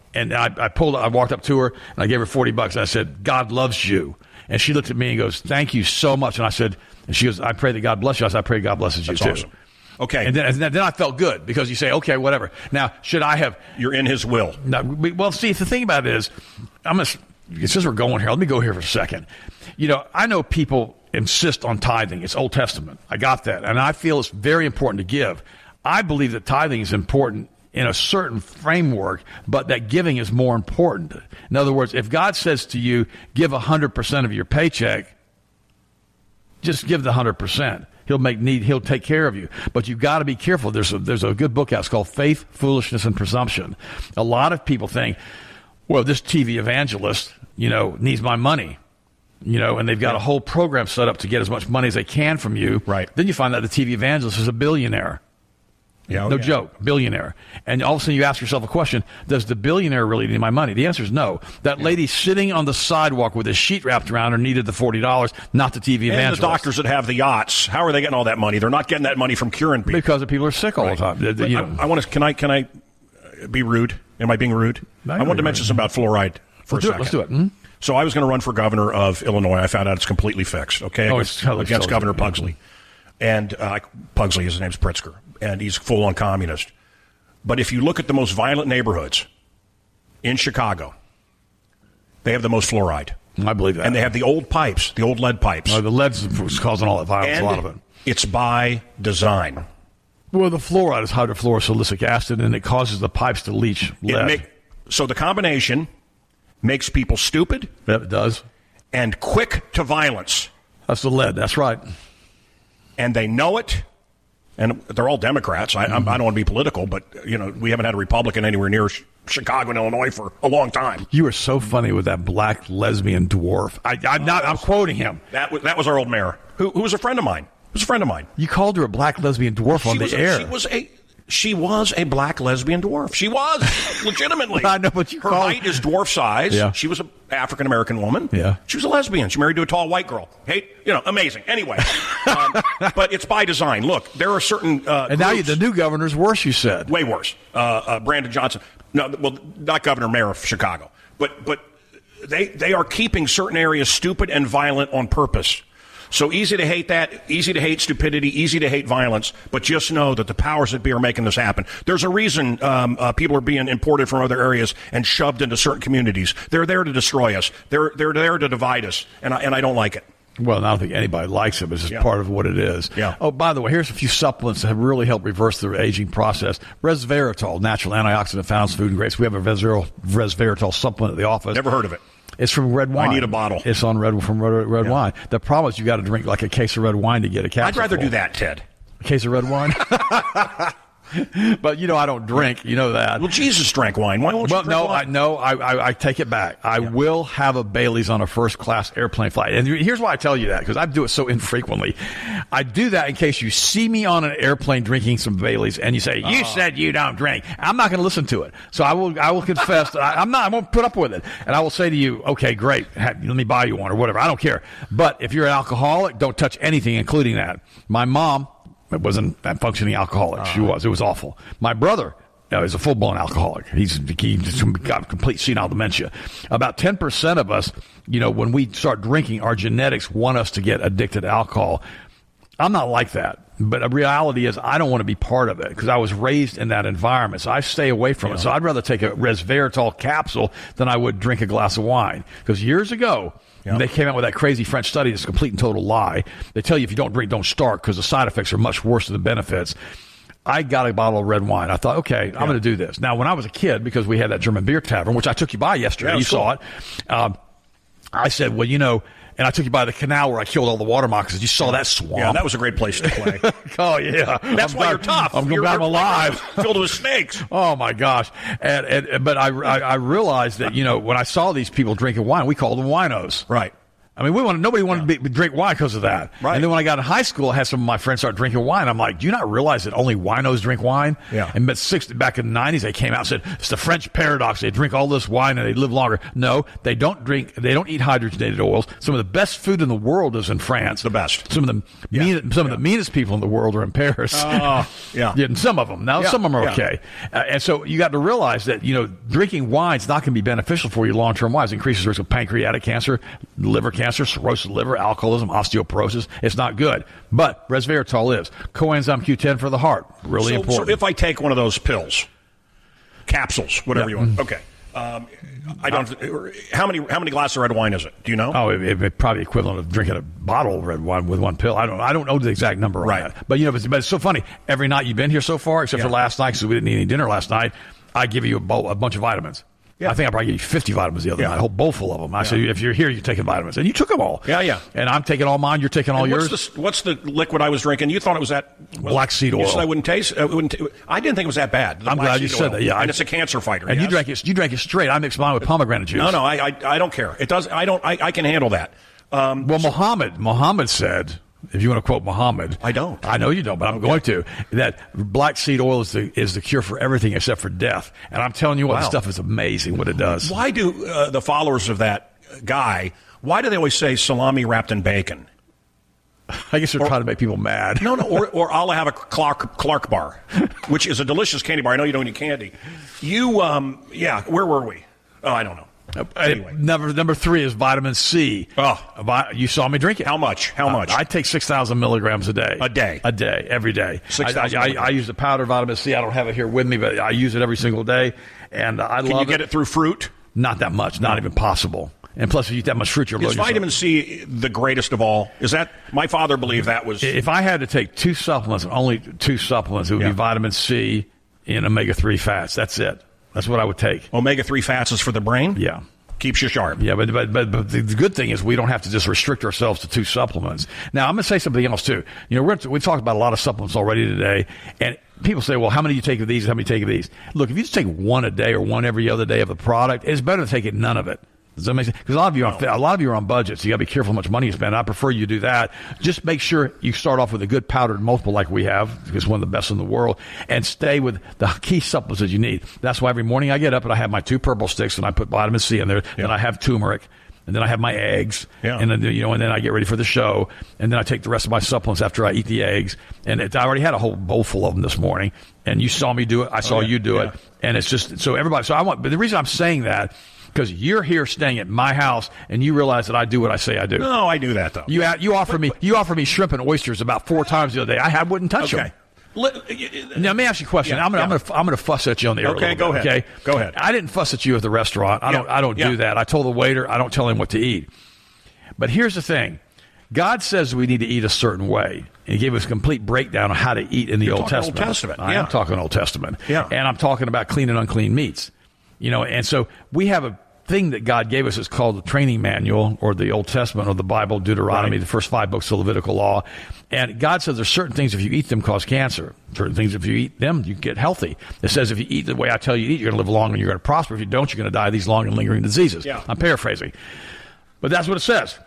And I, I pulled, I walked up to her and I gave her forty bucks. And I said, God loves you. And she looked at me and goes, thank you so much. And I said, and she goes, I pray that God bless you. I said, I pray God blesses you That's too. Awesome. Okay. And then, and then I felt good because you say, okay, whatever. Now, should I have? You're in his will. Now, well, see, the thing about it is, I'm going to, since we're going here, let me go here for a second. You know, I know people insist on tithing. It's Old Testament. I got that. And I feel it's very important to give. I believe that tithing is important in a certain framework, but that giving is more important. In other words, if God says to you, give one hundred percent of your paycheck, just give the one hundred percent. He'll make need, he'll take care of you. But you've got to be careful. There's a, there's a good book out. It's called Faith, Foolishness, and Presumption. A lot of people think, well, this T V evangelist, you know, needs my money. You know, and they've got a whole program set up to get as much money as they can from you. Right. Then you find out the T V evangelist is a billionaire. Yeah, oh, no yeah. joke, billionaire. And all of a sudden you ask yourself a question, does the billionaire really need my money? The answer is no. That lady sitting on the sidewalk with a sheet wrapped around her needed the forty dollars, not the T V And evangelist. the doctors that have the yachts, how are they getting all that money? They're not getting that money from curing people. Because the people are sick all Right. the time. You But know. I, I want to. Can I? Can I be rude? Am I being rude? No, I you're wanted to rude. mention something about fluoride for Let's a do it. second. Let's do it. Hmm? So I was going to run for governor of Illinois. I found out it's completely fixed. Okay, Oh, against, it's totally against fixed. Governor Pugsley, and uh, Pugsley, his name's Pritzker, and he's full on communist. But if you look at the most violent neighborhoods in Chicago, they have the most fluoride. I believe that. And they have the old pipes, the old lead pipes. Oh, the lead's was causing all that violence, and a lot of it. it's by design. Well, the fluoride is hydrofluorosilicic acid, and it causes the pipes to leach It lead. make, so the combination makes people stupid Yep, it does. and quick to violence. That's the lead. That's right. And they know it. And they're all Democrats. I, mm-hmm. I don't want to be political, but you know we haven't had a Republican anywhere near Chicago and Illinois for a long time. You are so funny with that black lesbian dwarf. I, I'm not. I'm quoting him. That was, that was our old mayor, who, who was a friend of mine. Who was a friend of mine. You called her a black lesbian dwarf on She the was a- air. She was a she was a black lesbian dwarf. She was legitimately. I know, but you her called- height is dwarf size. Yeah. She was an African American woman. Yeah. She was a lesbian. She married to a tall white girl. Hey, you know, amazing. Anyway, um, but it's by design. Look, there are certain uh, and now you, groups- the new governor's worse. You said. way worse. Uh, uh, Brandon Johnson. No, well, not governor, mayor of Chicago, but but they they are keeping certain areas stupid and violent on purpose. So easy to hate that, easy to hate stupidity, easy to hate violence, but just know that the powers that be are making this happen. There's a reason um, uh, people are being imported from other areas and shoved into certain communities. They're there to destroy us. They're they're there to divide us, and I, and I don't like it. Well, I don't think anybody likes it, but it's just Yeah. part of what it is. Yeah. Oh, by the way, here's a few supplements that have really helped reverse the aging process. Resveratrol, natural antioxidant found in food and grapes. We have a resveratrol, resveratrol supplement at the office. Never heard of it. It's from red wine. I need a bottle. It's on red from red, red Yeah. wine. The problem is you got to drink like a case of red wine to get a capsule. I'd rather full. do that, Ted. A case of red wine. But you know I don't drink. You know that. Well, Jesus drank wine. Why won't Well, you drink no, I wine? no, I, I, I take it back. I Yeah. will have a Bailey's on a first class airplane flight, and here's why I tell you that because I do it so infrequently. I do that in case you see me on an airplane drinking some Bailey's, and you say you said you don't drink. I'm not going to listen to it, so I will. I will confess that I, I'm not. I won't put up with it, and I will say to you, okay, great, ha- let me buy you one or whatever. I don't care. But if you're an alcoholic, don't touch anything, including that. My mom. It wasn't a functioning alcoholic. She was. It was awful. My brother uh, is a full-blown alcoholic. He's he just got complete senile dementia. About ten percent of us, you know, when we start drinking, our genetics want us to get addicted to alcohol. I'm not like that. But the reality is I don't want to be part of it because I was raised in that environment. So I stay away from it. So I'd rather take a resveratrol capsule than I would drink a glass of wine. Because years ago, Yep. they came out with that crazy French study that's a complete and total lie. They tell you if you don't drink, don't start because the side effects are much worse than the benefits. I got a bottle of red wine. I thought, okay, I'm going to do this. Now, when I was a kid, because we had that German beer tavern, which I took you by yesterday, Yeah, it you was saw cool. it. Um, I said, well, you know, and I took you by the canal where I killed all the water moccasins. You saw that swamp. Yeah, that was a great place to play. Oh, yeah. That's I'm why glad- you're tough. I'm you're, glad I'm you're alive. Filled with snakes. Oh, my gosh. And, and But I, I, I realized that, you know, when I saw these people drinking wine, we called them winos. Right. I mean, we want nobody wanted yeah. to be, drink wine because of that. Right. And then when I got in high school, I had some of my friends start drinking wine. I'm like, do you not realize that only winos drink wine? Yeah. And but six, back in the nineties, they came out and said, it's the French paradox. They drink all this wine and they live longer. No, they don't drink, they don't eat hydrogenated oils. Some of the best food in the world is in France. The best. Some of the, yeah. mean, some yeah. of the meanest people in the world are in Paris. Uh, yeah. yeah. And some of them. Now, yeah. some of them are yeah. okay. Uh, and so you got to realize that, you know, drinking wine is not going to be beneficial for you long-term wise. It increases the risk of pancreatic cancer, liver cancer, cirrhosis of the liver, alcoholism, osteoporosis. It's not good. But resveratrol is. Coenzyme Q ten for the heart. Really so, important. So if I take one of those pills, capsules, whatever yeah. you want. Okay. Um, I don't. How many how many glasses of red wine is it? Do you know? Oh, it, it probably equivalent of drinking a bottle of red wine with one pill. I don't. I don't know the exact number on right. that. But you know, but, but it's so funny. Every night you've been here so far, except yeah. for last night, because we didn't eat any dinner last night. I give you a, bowl, a bunch of vitamins. Yeah. I think I probably gave you fifty vitamins the other yeah. night, a whole bowl full of them. I yeah. said, if you're here, you're taking vitamins. And you took them all. Yeah, yeah. And I'm taking all mine, you're taking all and yours. What's the, what's the liquid I was drinking? You thought it was that... Well, black seed oil. You said I wouldn't taste... It wouldn't t- I didn't think it was that bad. I'm glad you said oil. that, yeah. And I, it's a cancer fighter, And yes? you drank it You drank it straight. I mixed mine with pomegranate juice. No, no, I, I, I don't care. It does. I don't... I, I can handle that. Um, well, so, Muhammad, Muhammad said... If you want to quote Muhammad, I don't. I know you don't, but I'm going to. That black seed oil is the is the cure for everything except for death. And I'm telling you what, wow. this stuff is amazing. What it does. Why do uh, the followers of that guy? Why do they always say salami wrapped in bacon? I guess they're or, trying to make people mad. No, no. Or, or I'll have a Clark Clark bar, which is a delicious candy bar. I know you don't eat candy. You, um, yeah. Where were we? Oh, I don't know. Anyway. Number number three is vitamin C. Oh, you saw me drink it. How much? How much? Uh, I take six thousand milligrams a day. A day. A day. Every day. Six thousand. I, I, I use the powdered vitamin C. I don't have it here with me, but I use it every single day, and I Can love it. Can you get it through fruit? Not that much. Not even possible. And plus, if you eat that much fruit, you're Is vitamin C the greatest of all? Is that my father believed that was? If I had to take two supplements, only two supplements, it would yeah. be vitamin C and omega three fats. That's it. That's what I would take. Omega three fats is for the brain? Yeah. Keeps you sharp. Yeah, but, but but but the good thing is we don't have to just restrict ourselves to two supplements. Now, I'm going to say something else, too. You know, we're, we talked about a lot of supplements already today, and people say, well, how many do you take of these? How many take of these? Look, if you just take one a day or one every other day of the product, it's better to take it none of it. Does that make sense? Because a lot of you are on, a lot of you are on budgets. So you got to be careful how much money you spend. I prefer you do that. Just make sure you start off with a good powdered multiple like we have, because it's one of the best in the world, and stay with the key supplements that you need. That's why every morning I get up and I have my two purple sticks and I put vitamin C in there. Yeah. Then I have turmeric. And then I have my eggs, yeah. and then you know, and then I get ready for the show, and then I take the rest of my supplements after I eat the eggs. And it, I already had a whole bowl full of them this morning, and you saw me do it. I saw oh, yeah. you do yeah. it, and it's just so everybody. So I want, but the reason I'm saying that, because you're here staying at my house, and you realize that I do what I say I do. No, I do that though. You you offer me you offer me shrimp and oysters about four times the other day. I, I wouldn't touch okay. them. Now, let me ask you a question. Yeah, I'm going yeah. to I'm going to fuss at you on the air. Okay, go bit, ahead. Okay, go ahead. I didn't fuss at you at the restaurant. I yeah. don't I don't yeah. do that. I told the waiter I don't tell him what to eat. But here's the thing. God says we need to eat a certain way. And he gave us a complete breakdown of how to eat in the You're Old Testament. Old Testament. I yeah. am talking Old Testament. Yeah. And I'm talking about clean and unclean meats. You know, and so we have a thing that God gave us is called the training manual, or the Old Testament, or the Bible, Deuteronomy, right. the first five books of Levitical law. And God says there's certain things, if you eat them, cause cancer. Certain things, if you eat them, you get healthy. It says if you eat the way I tell you to eat, you're going to live long and you're going to prosper. If you don't, you're going to die of these long and lingering diseases. Yeah. I'm paraphrasing. But that's what it says.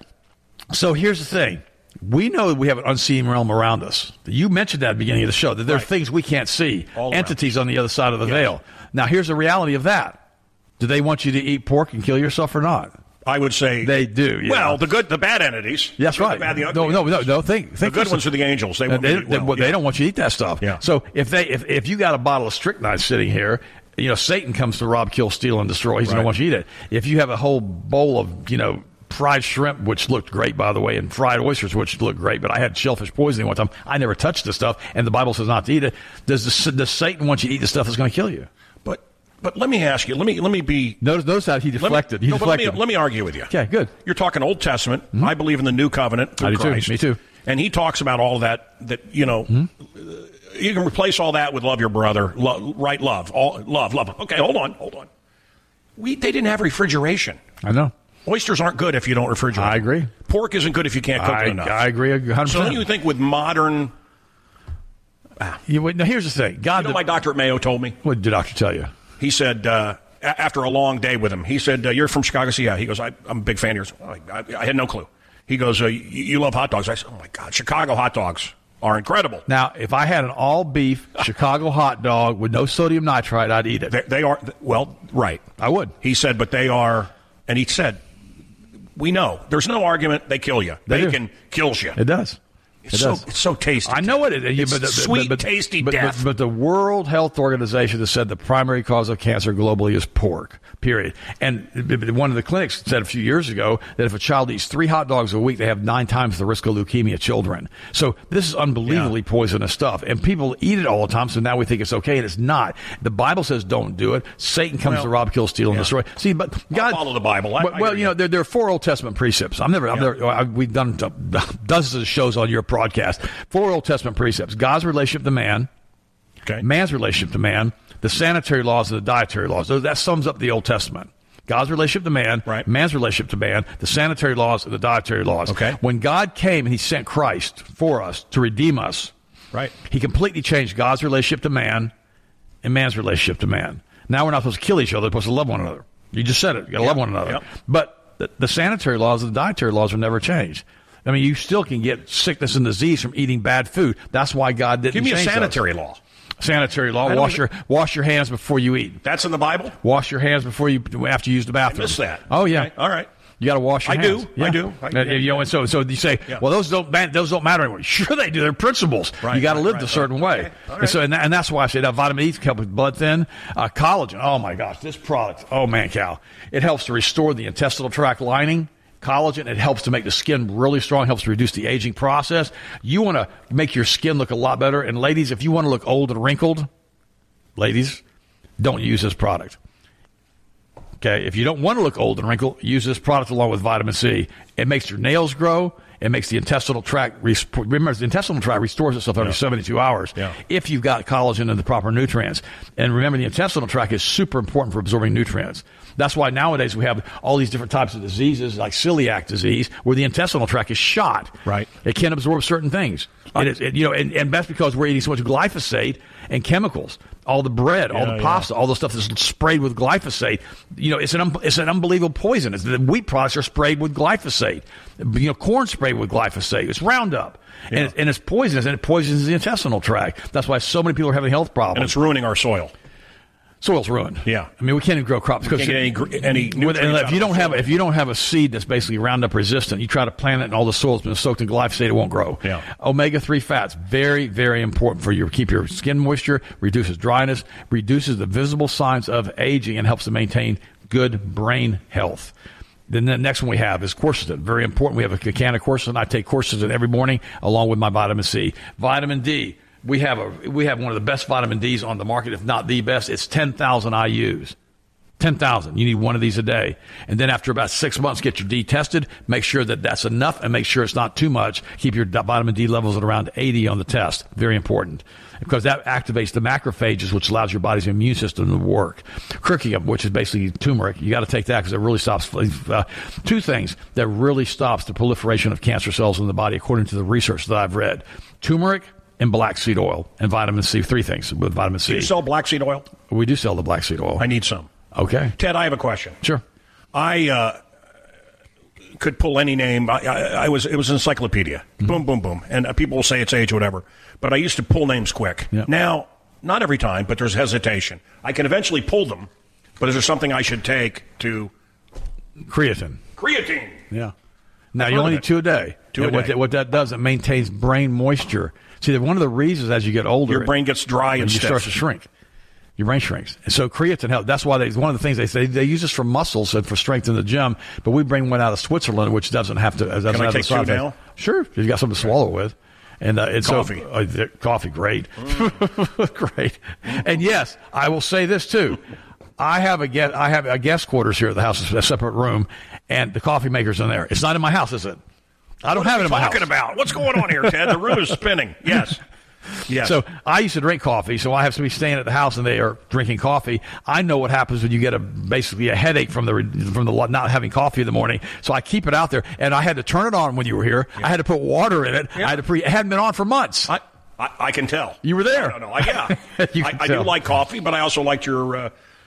So here's the thing. We know that we have an unseen realm around us. You mentioned that at the beginning of the show, that there are right. things we can't see, All entities around. on the other side of the yes. veil. Now, here's the reality of that. Do they want you to eat pork and kill yourself or not? I would say they do. Yeah. Well, the good, the bad entities. That's the right. Bad, the no, no, no, no. Think, think the good ones are the angels. They, they, they, well, they yeah. don't want you to eat that stuff. Yeah. So if they, if, if you got a bottle of strychnine sitting here, you know, Satan comes to rob, kill, steal, and destroy. He's right. going to want you to eat it. If you have a whole bowl of, you know, fried shrimp, which looked great, by the way, and fried oysters, which looked great, but I had shellfish poisoning one time. I never touched the stuff, and the Bible says not to eat it. Does, the, does Satan want you to eat the stuff that's going to kill you? But but let me ask you. Let me let me be. Notice, notice how he deflected. Let me, he no, deflected. Let me, let me argue with you. Okay, good. You're talking Old Testament. Mm-hmm. I believe in the New Covenant through I do Christ. too. Me too. And he talks about all that. That you know, mm-hmm. you can replace all that with love your brother. Lo- right, love, all love, love. Okay, hold on, hold on. We they didn't have refrigeration. I know. Oysters aren't good if you don't refrigerate. I agree. Pork isn't good if you can't cook I, it enough. I agree one hundred percent. So don't you think with modern... Ah. You, now, here's the thing. God, you know what my doctor at Mayo told me? What did the doctor tell you? He said, uh, a- after a long day with him, he said, uh, you're from Chicago? So, yeah. He goes, I, I'm a big fan of yours. I, I, I had no clue. He goes, uh, you, you love hot dogs. I said, oh, my God, Chicago hot dogs are incredible. Now, if I had an all-beef Chicago hot dog with no sodium nitrite, I'd eat it. They, they are, well, right. I would. He said, but they are, and he said, we know. There's no argument. They kill you. They Bacon do. kills you. It does. It's, it so, does. it's so tasty. I know it is. It's but, but, sweet, but, tasty but, death. But, but the World Health Organization has said the primary cause of cancer globally is pork, period. And one of the clinics said a few years ago that if a child eats three hot dogs a week, they have nine times the risk of leukemia children. So this is unbelievably yeah. poisonous stuff. And people eat it all the time, so now we think it's okay, and it's not. The Bible says don't do it. Satan comes well, to rob, kill, steal, and yeah. destroy. See, but God... I'll follow the Bible. I, well, I well you know, there, there are four Old Testament precepts. I'm never... Yeah. I'm never I, we've done dozens of shows on your broadcast. Four Old Testament precepts. God's relationship to man, okay. man's relationship to man, the sanitary laws and the dietary laws. So that sums up the Old Testament. God's relationship to man, right. man's relationship to man, the sanitary laws and the dietary laws. Okay. When God came and he sent Christ for us to redeem us, right. he completely changed God's relationship to man and man's relationship to man. Now we're not supposed to kill each other. We're supposed to love one another. You just said it. You got to yep. love one another. Yep. But the, the sanitary laws and the dietary laws will never change. I mean, you still can get sickness and disease from eating bad food. That's why God didn't Give me change a sanitary those. law. Sanitary law. Wash your wash your hands before you eat. That's in the Bible? Wash your hands before you after you use the bathroom. I missed that. Oh yeah. Okay. All right. You got to wash your I hands. do. Yeah. I do. I, uh, yeah, you know, yeah. and so so you say, yeah. well, those don't those don't matter anymore. Sure, they do. They're principles. Right, you got to right, live right, a certain right. way. Okay. All right. And so and, that, and that's why I say that vitamin E can help with blood thin, uh, collagen. Oh my gosh, this product. Oh man, Cal, it helps to restore the intestinal tract lining. Collagen, it helps to make the skin really strong, helps to reduce the aging process. You want to make your skin look a lot better. And ladies, if you want to look old and wrinkled, ladies, don't use this product. Okay, if you don't want to look old and wrinkled, use this product along with vitamin C. It makes your nails grow. It makes the intestinal tract, remember, the intestinal tract restores itself every yeah. seventy-two hours yeah. if you've got collagen and the proper nutrients. And remember, the intestinal tract is super important for absorbing nutrients. That's why nowadays we have all these different types of diseases, like celiac disease, where the intestinal tract is shot. Right. It can't absorb certain things. Uh, it is, it, you know, and, and that's because we're eating so much glyphosate and chemicals. All the bread, all yeah, the pasta, yeah. all the stuff that's sprayed with glyphosate. You know, it's an it's an unbelievable poison. It's, the wheat products are sprayed with glyphosate. You know, corn sprayed with glyphosate. It's Roundup. Yeah. And, it, and it's poisonous, and it poisons the intestinal tract. That's why so many people are having health problems. And it's ruining our soil. Soil's ruined. Yeah, I mean we can't even grow crops because any any with, and if you don't have if you don't have a seed that's basically Roundup resistant, you try to plant it and all the soil's been soaked in glyphosate, it won't grow. Yeah, omega three fats, very very important for you. Keep your skin moisture, reduces dryness, reduces the visible signs of aging, and helps to maintain good brain health. Then the next one we have is quercetin. Very important. We have a can of quercetin. I take quercetin every morning along with my vitamin C, vitamin D. We have a we have one of the best vitamin D's on the market, if not the best. It's ten thousand I U's. ten thousand. You need one of these a day. And then after about six months, get your D tested. Make sure that that's enough and make sure it's not too much. Keep your vitamin D levels at around eighty on the test. Very important. Because that activates the macrophages, which allows your body's immune system to work. Curcumin, which is basically turmeric, you got to take that because it really stops. Uh, two things that really stops the proliferation of cancer cells in the body, according to the research that I've read. Turmeric and black seed oil and vitamin C. Three things with vitamin C. Do you sell black seed oil? We do sell the black seed oil. I need some. Okay. Ted, I have a question. Sure. I uh, could pull any name. I, I, I was It was an encyclopedia. Mm-hmm. Boom, boom, boom. And uh, people will say it's age or whatever. But I used to pull names quick. Yep. Now, not every time, but there's hesitation. I can eventually pull them, but is there something I should take to... Creatine. Creatine. Yeah. Now, you only need two a day. Two a and what day. That, what that does, it maintains brain moisture. See, one of the reasons as you get older, your brain gets dry and you stiff. start to shrink. Your brain shrinks. And so creatine helps. That's why they, one of the things they say, they use this for muscles and for strength in the gym, but we bring one out of Switzerland, which doesn't have to. Doesn't Can I have take the two now? Sure. You got something to swallow with. And uh, it's coffee. So, uh, coffee, great. Mm. Great. And yes, I will say this too. I have a guest, I have a guest quarters here at the house, a separate room, and the coffee maker's in there. It's not in my house, is it? I don't what have it in my house. What are you talking about? What's going on here, Ted? The room is spinning. Yes. Yes. So I used to drink coffee, so I have somebody staying at the house and they are drinking coffee. I know what happens when you get a basically a headache from the from the not having coffee in the morning. So I keep it out there, and I had to turn it on when you were here. Yeah. I had to put water in it. Yeah. I had to pre- it hadn't been on for months. I, I, I can tell. You were there. No, no, no. I, yeah. I, I do like coffee, but I also liked your uh,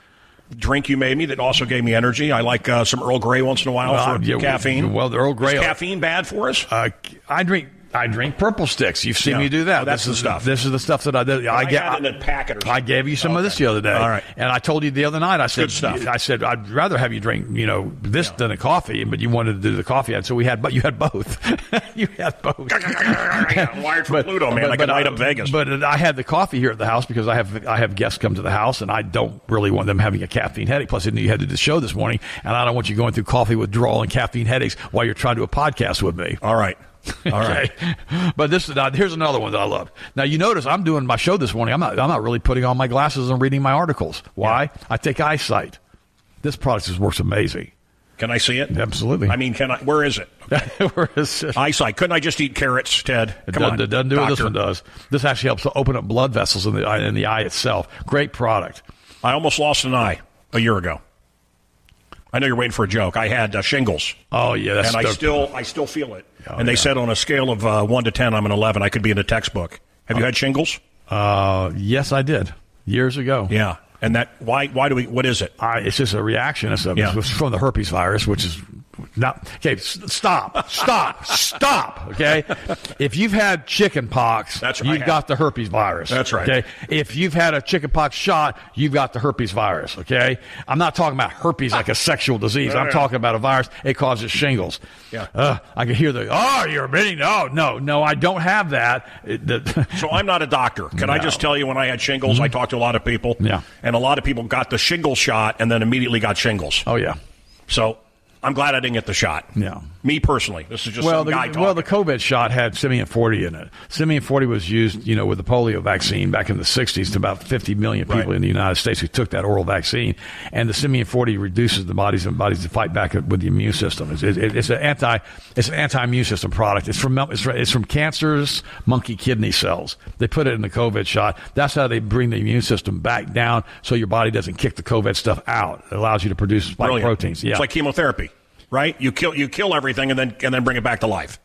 drink you made me that also gave me energy. I like uh, some Earl Grey once in a while well, for yeah, caffeine. Well, the Earl Grey. Is caffeine bad for us? Uh, I drink. I drink Purple Sticks. You've seen Yeah. me do that. Oh, that's this the is, stuff. This is the stuff that I did. I, I get. had it in a packet or something. I gave you some Okay. of this the other day. All right. And I told you the other night. I said, Good stuff. I said I'd rather have you drink, you know, this Yeah. than a coffee. But you wanted to do the coffee, and so we had. But you had both. you had both. I'm wired for Pluto, man. I can light up Vegas. But I had the coffee here at the house because I have I have guests come to the house, and I don't really want them having a caffeine headache. Plus, I knew you had to do the show this morning, and I don't want you going through coffee withdrawal and caffeine headaches while you're trying to do a podcast with me. All right. All right. Okay. But this is now, here's another one that I love. Now you notice I'm doing my show this morning. I'm not I'm not really putting on my glasses and reading my articles. Why? Yeah. I take eyesight. This product just works amazing. Can I see it? Absolutely. I mean, can I? Where is it? Where is it? Eyesight. Couldn't I just eat carrots, Ted? It Come doesn't, on, it doesn't do what this doctor. one does. This actually helps to open up blood vessels in the eye, in the eye itself. Great product. I almost lost an eye a year ago. I know you're waiting for a joke. I had uh, shingles. Oh yeah, that's and I dope. still I still feel it. Oh, and they yeah. said on a scale of uh, one to ten, I'm an eleven. I could be in a textbook. Have you had shingles? Uh, yes, I did years ago. Yeah. And that why why do we? What is it? I, it's just a reaction. It's, a, Yeah. it's from the herpes virus, which is not okay. s- Stop, stop, stop. Okay, if you've had chicken pox, That's right, I you've have. got the herpes virus. That's right. Okay, if you've had a chicken pox shot, you've got the herpes virus. Okay, I'm not talking about herpes like a sexual disease. Yeah, I'm yeah. talking about a virus. It causes shingles. Yeah. Uh, I can hear the oh, you're admitting no, no, no. I don't have that. It, the, So I'm not a doctor. Can I No. just tell you, when I had shingles, I talked to a lot of people. Yeah. And a lot of people got the shingle shot and then immediately got shingles. oh yeah. So I'm glad I didn't get the shot. Yeah. Me personally. This is just Well, some the, guy talking. well, the COVID shot had Simeon forty in it. Simeon forty was used, you know, with the polio vaccine back in the sixties to about fifty million people Right. in the United States who took that oral vaccine. And the Simeon forty reduces the body's bodies to fight back with the immune system. It's, it, it's an anti, it's an anti-immune system product. It's from it's, from- it's from cancerous monkey kidney cells. They put it in the COVID shot. That's how they bring the immune system back down, so your body doesn't kick the COVID stuff out. It allows you to produce spike Brilliant. proteins. Yeah. It's like chemotherapy, right? You kill you kill everything and then and then bring it back to life.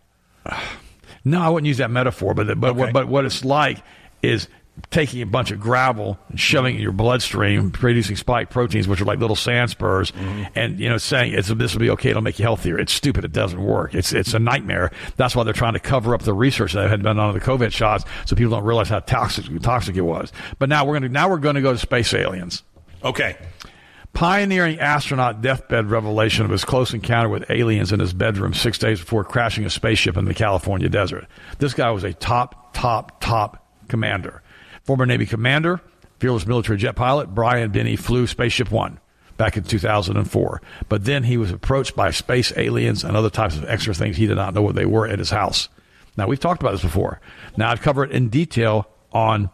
No, I wouldn't use that metaphor, but but Okay. what, but what it's like is taking a bunch of gravel and shoving it in your bloodstream, producing spike proteins, which are like little sand spurs, Mm-hmm. and you know saying it's this will be okay, it'll make you healthier. It's stupid. It doesn't work. It's it's a nightmare. That's why they're trying to cover up the research that had been done on the COVID shots, so people don't realize how toxic toxic it was. But now we're gonna now we're going to go to space aliens. Okay. Pioneering astronaut deathbed revelation of his close encounter with aliens in his bedroom six days before crashing a spaceship in the California desert. This guy was a top, top, top commander. Former Navy commander, fearless military jet pilot, Brian Binney flew Spaceship One back in two thousand four. But then he was approached by space aliens and other types of extra things he did not know what they were at his house. Now, we've talked about this before. Now, I've covered it in detail on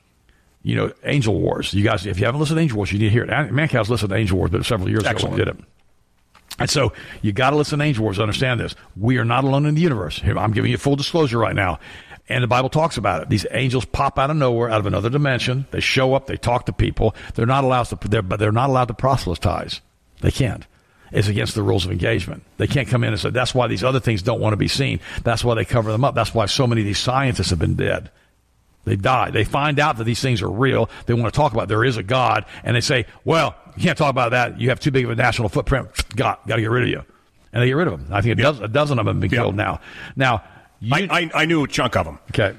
you know, Angel Wars. You guys, if you haven't listened to Angel Wars, you need to hear it. Mancow's listened to Angel Wars, but several years Excellent. ago we did it. And so you got to listen to Angel Wars to understand this. We are not alone in the universe. Here, I'm giving you full disclosure right now. And the Bible talks about it. These angels pop out of nowhere, out of another dimension. They show up. They talk to people. They're not allowed to, they're, but they're not allowed to proselytize. They can't. It's against the rules of engagement. They can't come in and say, that's why these other things don't want to be seen. That's why they cover them up. That's why so many of these scientists have been dead. They die. They find out that these things are real. They want to talk about there is a God, and they say, well, you can't talk about that. You have too big of a national footprint. Got, got to get rid of you. And they get rid of them. I think a, Yep. dozen, a dozen of them have been Yep. killed now. Now, you, I, I I knew a chunk of them. okay.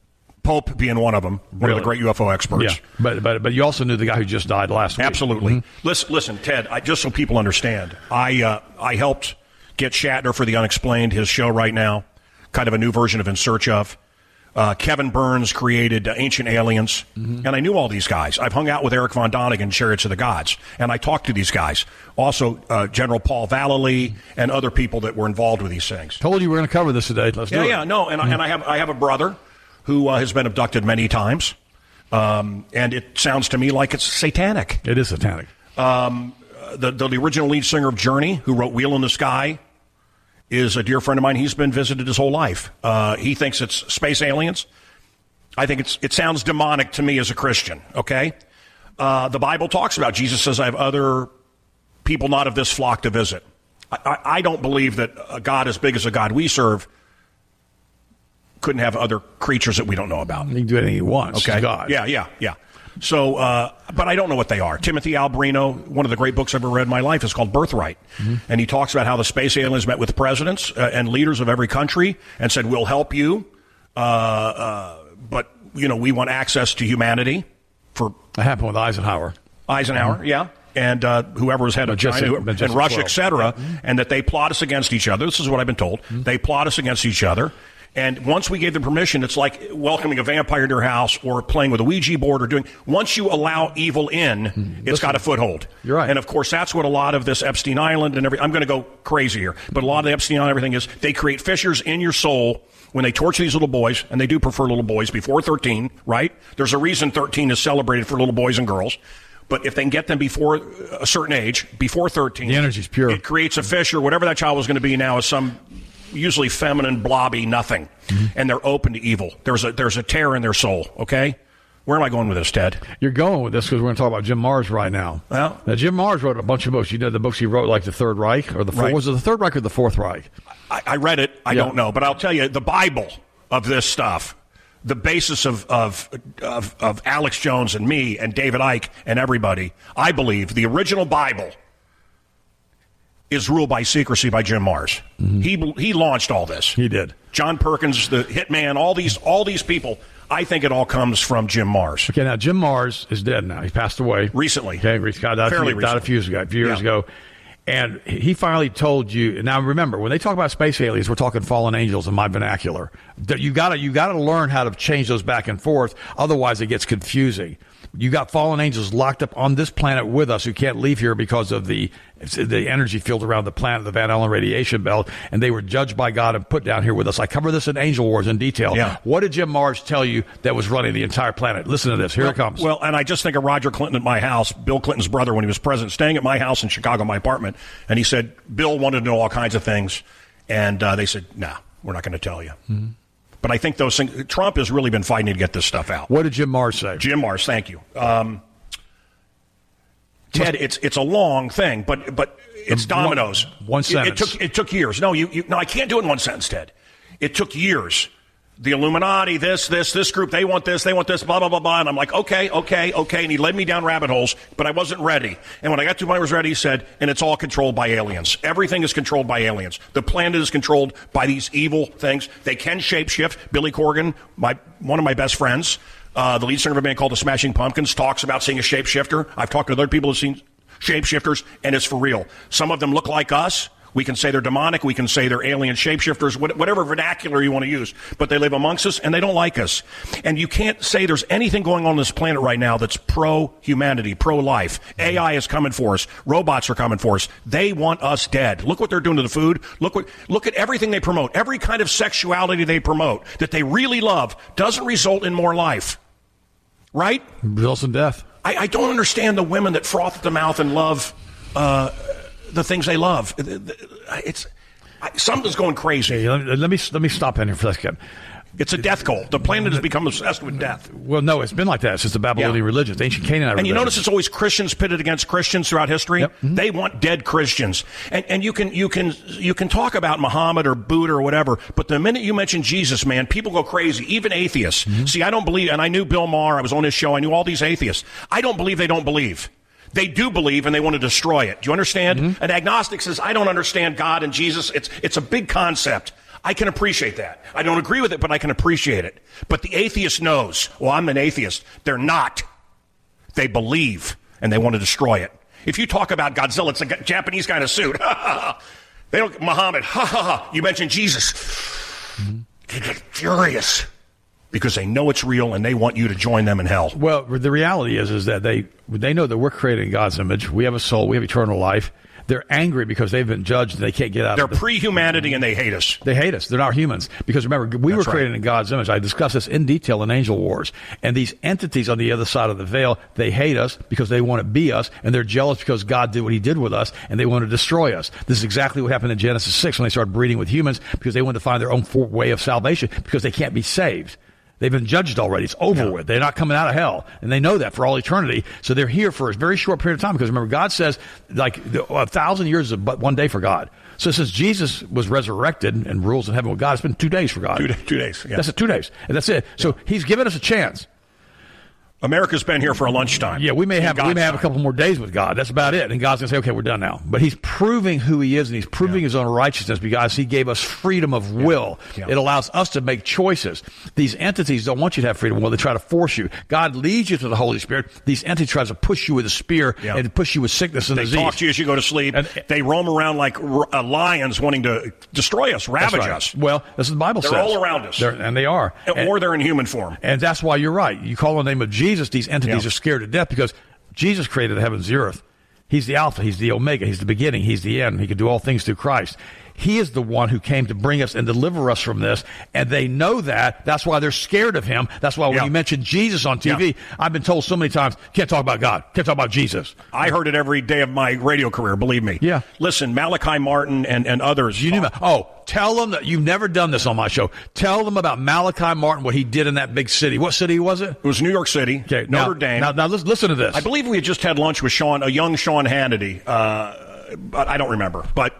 Pope being one of them, one Really? of the great U F O experts. Yeah, but, but, but you also knew the guy who just died last week. Absolutely. Mm-hmm. Listen, listen, Ted. I, just so people understand, I uh, I helped get Shatner for the Unexplained, his show right now, kind of a new version of In Search of. Uh, Kevin Burns created uh, Ancient Aliens, Mm-hmm. and I knew all these guys. I've hung out with Eric Von Donigan, Chariots of the Gods, and I talked to these guys. Also, uh, General Paul Vallely and other people that were involved with these things. Told you we we're going to cover this today. Let's Yeah, do it. yeah, no, and, I and I have I have a brother who uh, has been abducted many times, um, and it sounds to me like it's satanic. It is satanic. Um, the, the the original lead singer of Journey, who wrote "Wheel in the Sky," is a dear friend of mine. He's been visited his whole life. Uh, he thinks it's space aliens. I think it's it sounds demonic to me as a Christian. Okay, uh, the Bible talks about Jesus says, "I have other people not of this flock to visit." I, I, I don't believe that a God as big as a God we serve couldn't have other creatures that we don't know about. He can do anything he wants. Okay, He's God. yeah, yeah, yeah. So, uh, but I don't know what they are. Timothy Albrino, one of the great books I've ever read in my life, is called Birthright. Mm-hmm. And he talks about how the space aliens met with presidents uh, and leaders of every country and said, we'll help you, uh, uh, but, you know, we want access to humanity. For That happened with Eisenhower. Eisenhower, mm-hmm. yeah. And uh, whoever was head of Just China in, and Russia, et cetera, yeah. and that they plot us against each other. This is what I've been told. Mm-hmm. They plot us against each other. And once we gave them permission, it's like welcoming a vampire into your house or playing with a Ouija board or doing. Once you allow evil in, mm-hmm. it's Listen, got a foothold. You're right. And of course, that's what a lot of this Epstein Island and every. I'm going to go crazy here, but a lot of the Epstein Island everything is they create fissures in your soul when they torture these little boys, and they do prefer little boys before thirteen, right? There's a reason thirteen is celebrated for little boys and girls. But if they can get them before a certain age, before thirteen, the energy's pure. It creates a fissure. Whatever that child was going to be now is some usually feminine, blobby nothing, mm-hmm. and they're open to evil. There's a there's a tear in their soul. Okay, where am I going with this, Ted? You're going with this because we're going to talk about Jim Marrs right now. Well, now, Jim Marrs wrote a bunch of books. You know the books he wrote, like the Third Reich or the fourth, right. was it the Third Reich or the Fourth Reich? I, I read it. I yeah. don't know, but I'll tell you the Bible of this stuff. The basis of, of of of Alex Jones and me and David Icke and everybody, I believe, the original Bible is ruled by secrecy by Jim Marrs. Mm-hmm. He he launched all this. He did. John Perkins, the hitman, all these all these people. I think it all comes from Jim Marrs. Okay, now Jim Marrs is dead now. He passed away recently. Okay, he died, Fairly a, few, died a few years ago. A few years yeah. ago. And he finally told you. Now, remember, when they talk about space aliens, we're talking fallen angels in my vernacular. You got to you got to learn how to change those back and forth. Otherwise, it gets confusing. You got fallen angels locked up on this planet with us who can't leave here because of the the energy field around the planet, the Van Allen radiation belt, and they were judged by God and put down here with us. I cover this in Angel Wars in detail. Yeah. What did Jim Marrs tell you that was running the entire planet? Listen to this. Here well, it comes. Well, and I just think of Roger Clinton at my house, Bill Clinton's brother, when he was president, staying at my house in Chicago, my apartment, and he said, Bill wanted to know all kinds of things, and uh, they said, nah, we're not going to tell you. Mm-hmm. But I think those things, Trump has really been fighting to get this stuff out. What did Jim Marrs say? Jim Marrs, thank you. Um, Ted, it's it's a long thing, but but it's dominoes. One, one sentence. It, it took it took years. No, you, you no, I can't do it in one sentence, Ted. It took years. The Illuminati, this, this, this group, they want this, they want this, blah, blah, blah, blah. And I'm like, okay, okay, okay. And he led me down rabbit holes, but I wasn't ready. And when I got to when I was ready, he said, and it's all controlled by aliens. Everything is controlled by aliens. The planet is controlled by these evil things. They can shapeshift. Billy Corgan, my one of my best friends, uh, the lead singer of a band called the Smashing Pumpkins, talks about seeing a shapeshifter. I've talked to other people who've seen shapeshifters, and it's for real. Some of them look like us. We can say they're demonic. We can say they're alien shapeshifters, whatever vernacular you want to use. But they live amongst us, and they don't like us. And you can't say there's anything going on this planet right now that's pro-humanity, pro-life. A I is coming for us. Robots are coming for us. They want us dead. Look what they're doing to the food. Look what, look at everything they promote. Every kind of sexuality they promote that they really love doesn't result in more life. Right? Results in death. I, I don't understand the women that froth at the mouth and love uh, the things they love. It's something's going crazy. Hey, let, me, let me let me stop in here for a second. It's a death cult. The planet has become obsessed with death. Well, no, it's been like that since the Babylonian yeah. religions, ancient Canaanite religions. And you notice it's always Christians pitted against Christians throughout history. Yep. Mm-hmm. They want dead Christians. And and you can you can you can talk about Muhammad or Buddha or whatever, but the minute you mention Jesus, man, people go crazy. Even atheists. Mm-hmm. See, I don't believe, and I knew Bill Maher. I was on his show. I knew all these atheists. I don't believe they don't believe. They do believe, and they want to destroy it. Do you understand? Mm-hmm. An agnostic says, I don't understand God and Jesus. It's it's a big concept. I can appreciate that. I don't agree with it, but I can appreciate it. But the atheist knows, well, I'm an atheist. They're not. They believe, and they want to destroy it. If you talk about Godzilla, it's a Japanese guy in a suit. They don't, Muhammad, ha ha ha. You mentioned Jesus. Mm-hmm. They get furious because they know it's real, and they want you to join them in hell. Well, the reality is, is that they they know that we're created in God's image. We have a soul. We have eternal life. They're angry because they've been judged and they can't get out They're of it. They're pre-humanity and they hate us. They hate us. They're not humans. Because remember, we That's were created right. in God's image. I discussed this in detail in Angel Wars. And these entities on the other side of the veil, they hate us because they want to be us, and they're jealous because God did what he did with us, and they want to destroy us. This is exactly what happened in Genesis six when they started breeding with humans because they wanted to find their own way of salvation because they can't be saved. They've been judged already. It's over yeah. with. They're not coming out of hell. And they know that for all eternity. So they're here for a very short period of time because remember, God says like a thousand years is but one day for God. So since Jesus was resurrected and rules in heaven with God, it's been two days for God. Two, two days. Yeah. That's it, two days. And that's it. So yeah. he's given us a chance. America's been here for a lunchtime. Yeah, we may have we may have time. a couple more days with God. That's about it. And God's going to say, okay, we're done now. But he's proving who he is, and he's proving yeah. his own righteousness because he gave us freedom of will. Yeah. Yeah. It allows us to make choices. These entities don't want you to have freedom of will. They try to force you. God leads you to the Holy Spirit. These entities try to push you with a spear yeah. and push you with sickness and they disease. They talk to you as you go to sleep. And, they roam around like uh, lions wanting to destroy us, ravage right. us. Well, this is the Bible they're says. They're all around us. They're, and they are. And, or they're in human form. And that's why you're right. You call on the name of Jesus, these entities yeah. are scared to death because Jesus created the heavens and the earth. He's the Alpha. He's the Omega. He's the beginning. He's the end. He can do all things through Christ. He is the one who came to bring us and deliver us from this, and they know that. That's why they're scared of him. That's why when yeah. you mention Jesus on T V, yeah. I've been told so many times, can't talk about God, can't talk about Jesus. I heard it every day of my radio career, believe me. Yeah. Listen, Malachi Martin and, and others. You knew about, oh, tell them that you've never done this on my show. Tell them about Malachi Martin, what he did in that big city. What city was it? It was New York City, okay, Notre now, Dame. Now, now listen, listen to this. I believe we had just had lunch with Sean, a young Sean Hannity, uh, but I don't remember. But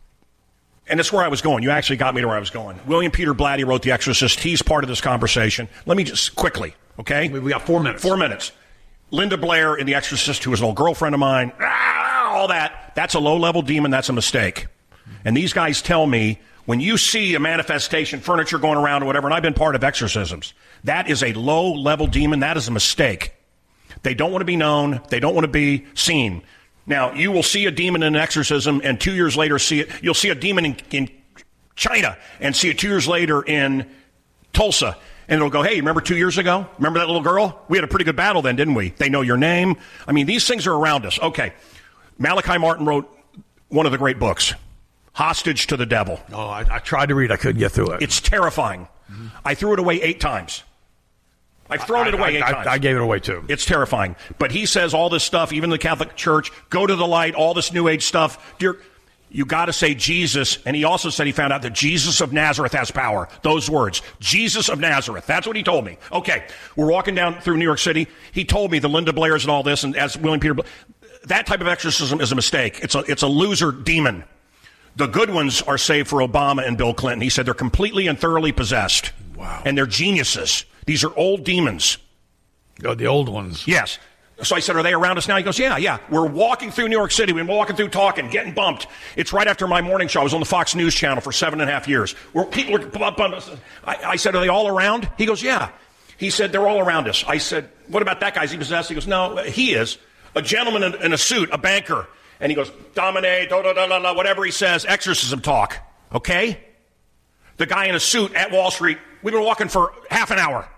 and it's where I was going. You actually got me to where I was going. William Peter Blatty wrote The Exorcist. He's part of this conversation. Let me just quickly, okay? We got four minutes. Four minutes. Linda Blair in The Exorcist, who was an old girlfriend of mine, all that, that's a low-level demon. That's a mistake. And these guys tell me, when you see a manifestation, furniture going around or whatever, and I've been part of exorcisms, that is a low-level demon. That is a mistake. They don't want to be known. They don't want to be seen. Now, you will see a demon in an exorcism, and two years later see it. You'll see a demon in, in China, and see it two years later in Tulsa. And it'll go, hey, remember two years ago? Remember that little girl? We had a pretty good battle then, didn't we? They know your name. I mean, these things are around us. Okay. Malachi Martin wrote one of the great books, Hostage to the Devil. Oh, I, I tried to read. I couldn't get through it. It's terrifying. Mm-hmm. I threw it away eight times. I've thrown I, it away I, eight I, times. I gave it away, too. It's terrifying. But he says all this stuff, even the Catholic Church, go to the light, all this New Age stuff. Dear, you got to say Jesus. And he also said he found out that Jesus of Nazareth has power. Those words. Jesus of Nazareth. That's what he told me. Okay. We're walking down through New York City. He told me the Linda Blairs and all this, and as William Peter, that type of exorcism is a mistake. It's a, it's a loser demon. The good ones are saved for Obama and Bill Clinton. He said they're completely and thoroughly possessed. Wow. And they're geniuses. These are old demons. Oh, the old ones. Yes. So I said, are they around us now? He goes, yeah, yeah. We're walking through New York City. We've been walking through talking, getting bumped. It's right after my morning show. I was on the Fox News channel for seven and a half years. Where people are bumping us. I, I said, are they all around? He goes, yeah. He said, they're all around us. I said, what about that guy? Is he possessed? He goes, no, he is. A gentleman in, in a suit, a banker. And he goes, Domine, da, da, da, da, da, whatever he says, exorcism talk. Okay? The guy in a suit at Wall Street, we've been walking for half an hour.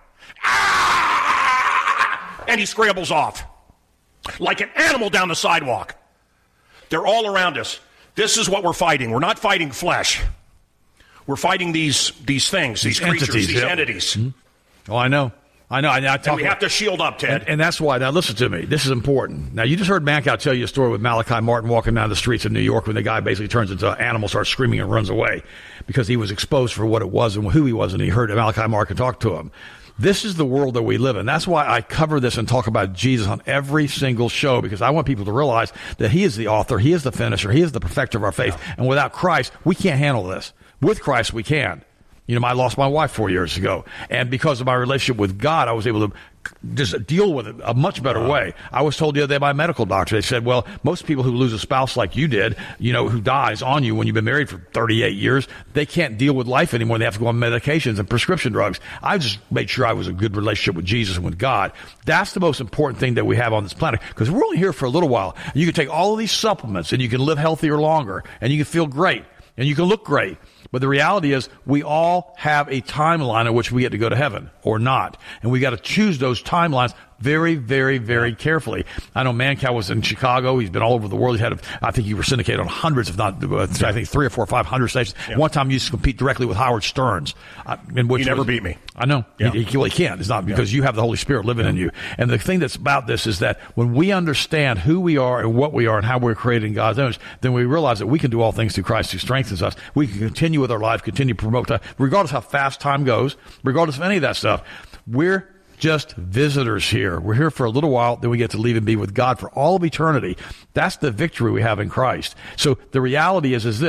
Ah! And he scrambles off like an animal down the sidewalk. They're all around us. This is what we're fighting. We're not fighting flesh. We're fighting these these things, these, these creatures, entities, these yep. entities. Mm-hmm. Oh, I know. I know. I, I talk and we about, have to shield up, Ted. And, and that's why. Now, listen to me. This is important. Now, you just heard Mancow tell you a story with Malachi Martin walking down the streets of New York when the guy basically turns into an animal, starts screaming, and runs away because he was exposed for what it was and who he was, and he heard Malachi Martin talk to him. This is the world that we live in. That's why I cover this and talk about Jesus on every single show, because I want people to realize that he is the author, he is the finisher, he is the perfecter of our faith. Yeah. And without Christ, we can't handle this. With Christ, we can. You know, I lost my wife four years ago. And because of my relationship with God, I was able to just deal with it a much better wow. way. I was told the other day by a medical doctor, they said, well, most people who lose a spouse like you did, you know, who dies on you when you've been married for thirty-eight years, they can't deal with life anymore. They have to go on medications and prescription drugs. I just made sure I was a good relationship with Jesus and with God. That's the most important thing that we have on this planet, because we're only here for a little while. You can take all of these supplements and you can live healthier longer and you can feel great and you can look great. But the reality is we all have a timeline in which we get to go to heaven or not. And we got to choose those timelines very, very, very carefully. I know Mancow was in Chicago. He's been all over the world. He had, I think he was syndicated on hundreds, if not, uh, yeah. I think three or four or five hundred stations. Yeah. One time he used to compete directly with Howard Stearns. Uh, in which he never was, beat me. I know. Yeah. He, he, well, he can't. It's not because yeah. you have the Holy Spirit living yeah. in you. And the thing that's about this is that when we understand who we are and what we are and how we're created in God's image, then we realize that we can do all things through Christ who strengthens us. We can continue with our life, continue to promote that, regardless how fast time goes, regardless of any of that stuff. We're just visitors here. We're here for a little while, then we get to leave and be with God for all of eternity. That's the victory we have in Christ. So the reality is, is this.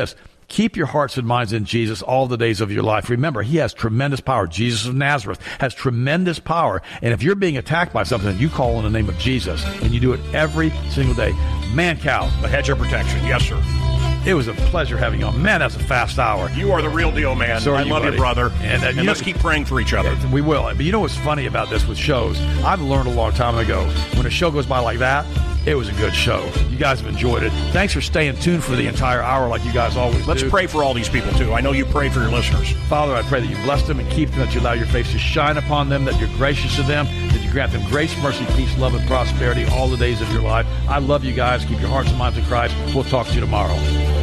Keep your hearts and minds in Jesus all the days of your life. Remember, he has tremendous power. Jesus of Nazareth has tremendous power. And if you're being attacked by something, you call on the name of Jesus, and you do it every single day. Mancow. A hedge of protection. Yes, sir. It was a pleasure having you on. Man, that's a fast hour. You are the real deal, man. So I you, love buddy. you, brother. And, uh, and you let's know, keep praying for each other. We will. But you know what's funny about this with shows? I've learned a long time ago, when a show goes by like that, it was a good show. You guys have enjoyed it. Thanks for staying tuned for the entire hour like you guys always Let's do. pray for all these people, too. I know you pray for your listeners. Father, I pray that you bless them and keep them, that you allow your face to shine upon them, that you're gracious to them, that you grant them grace, mercy, peace, love, and prosperity all the days of your life. I love you guys. Keep your hearts and minds in Christ. We'll talk to you tomorrow.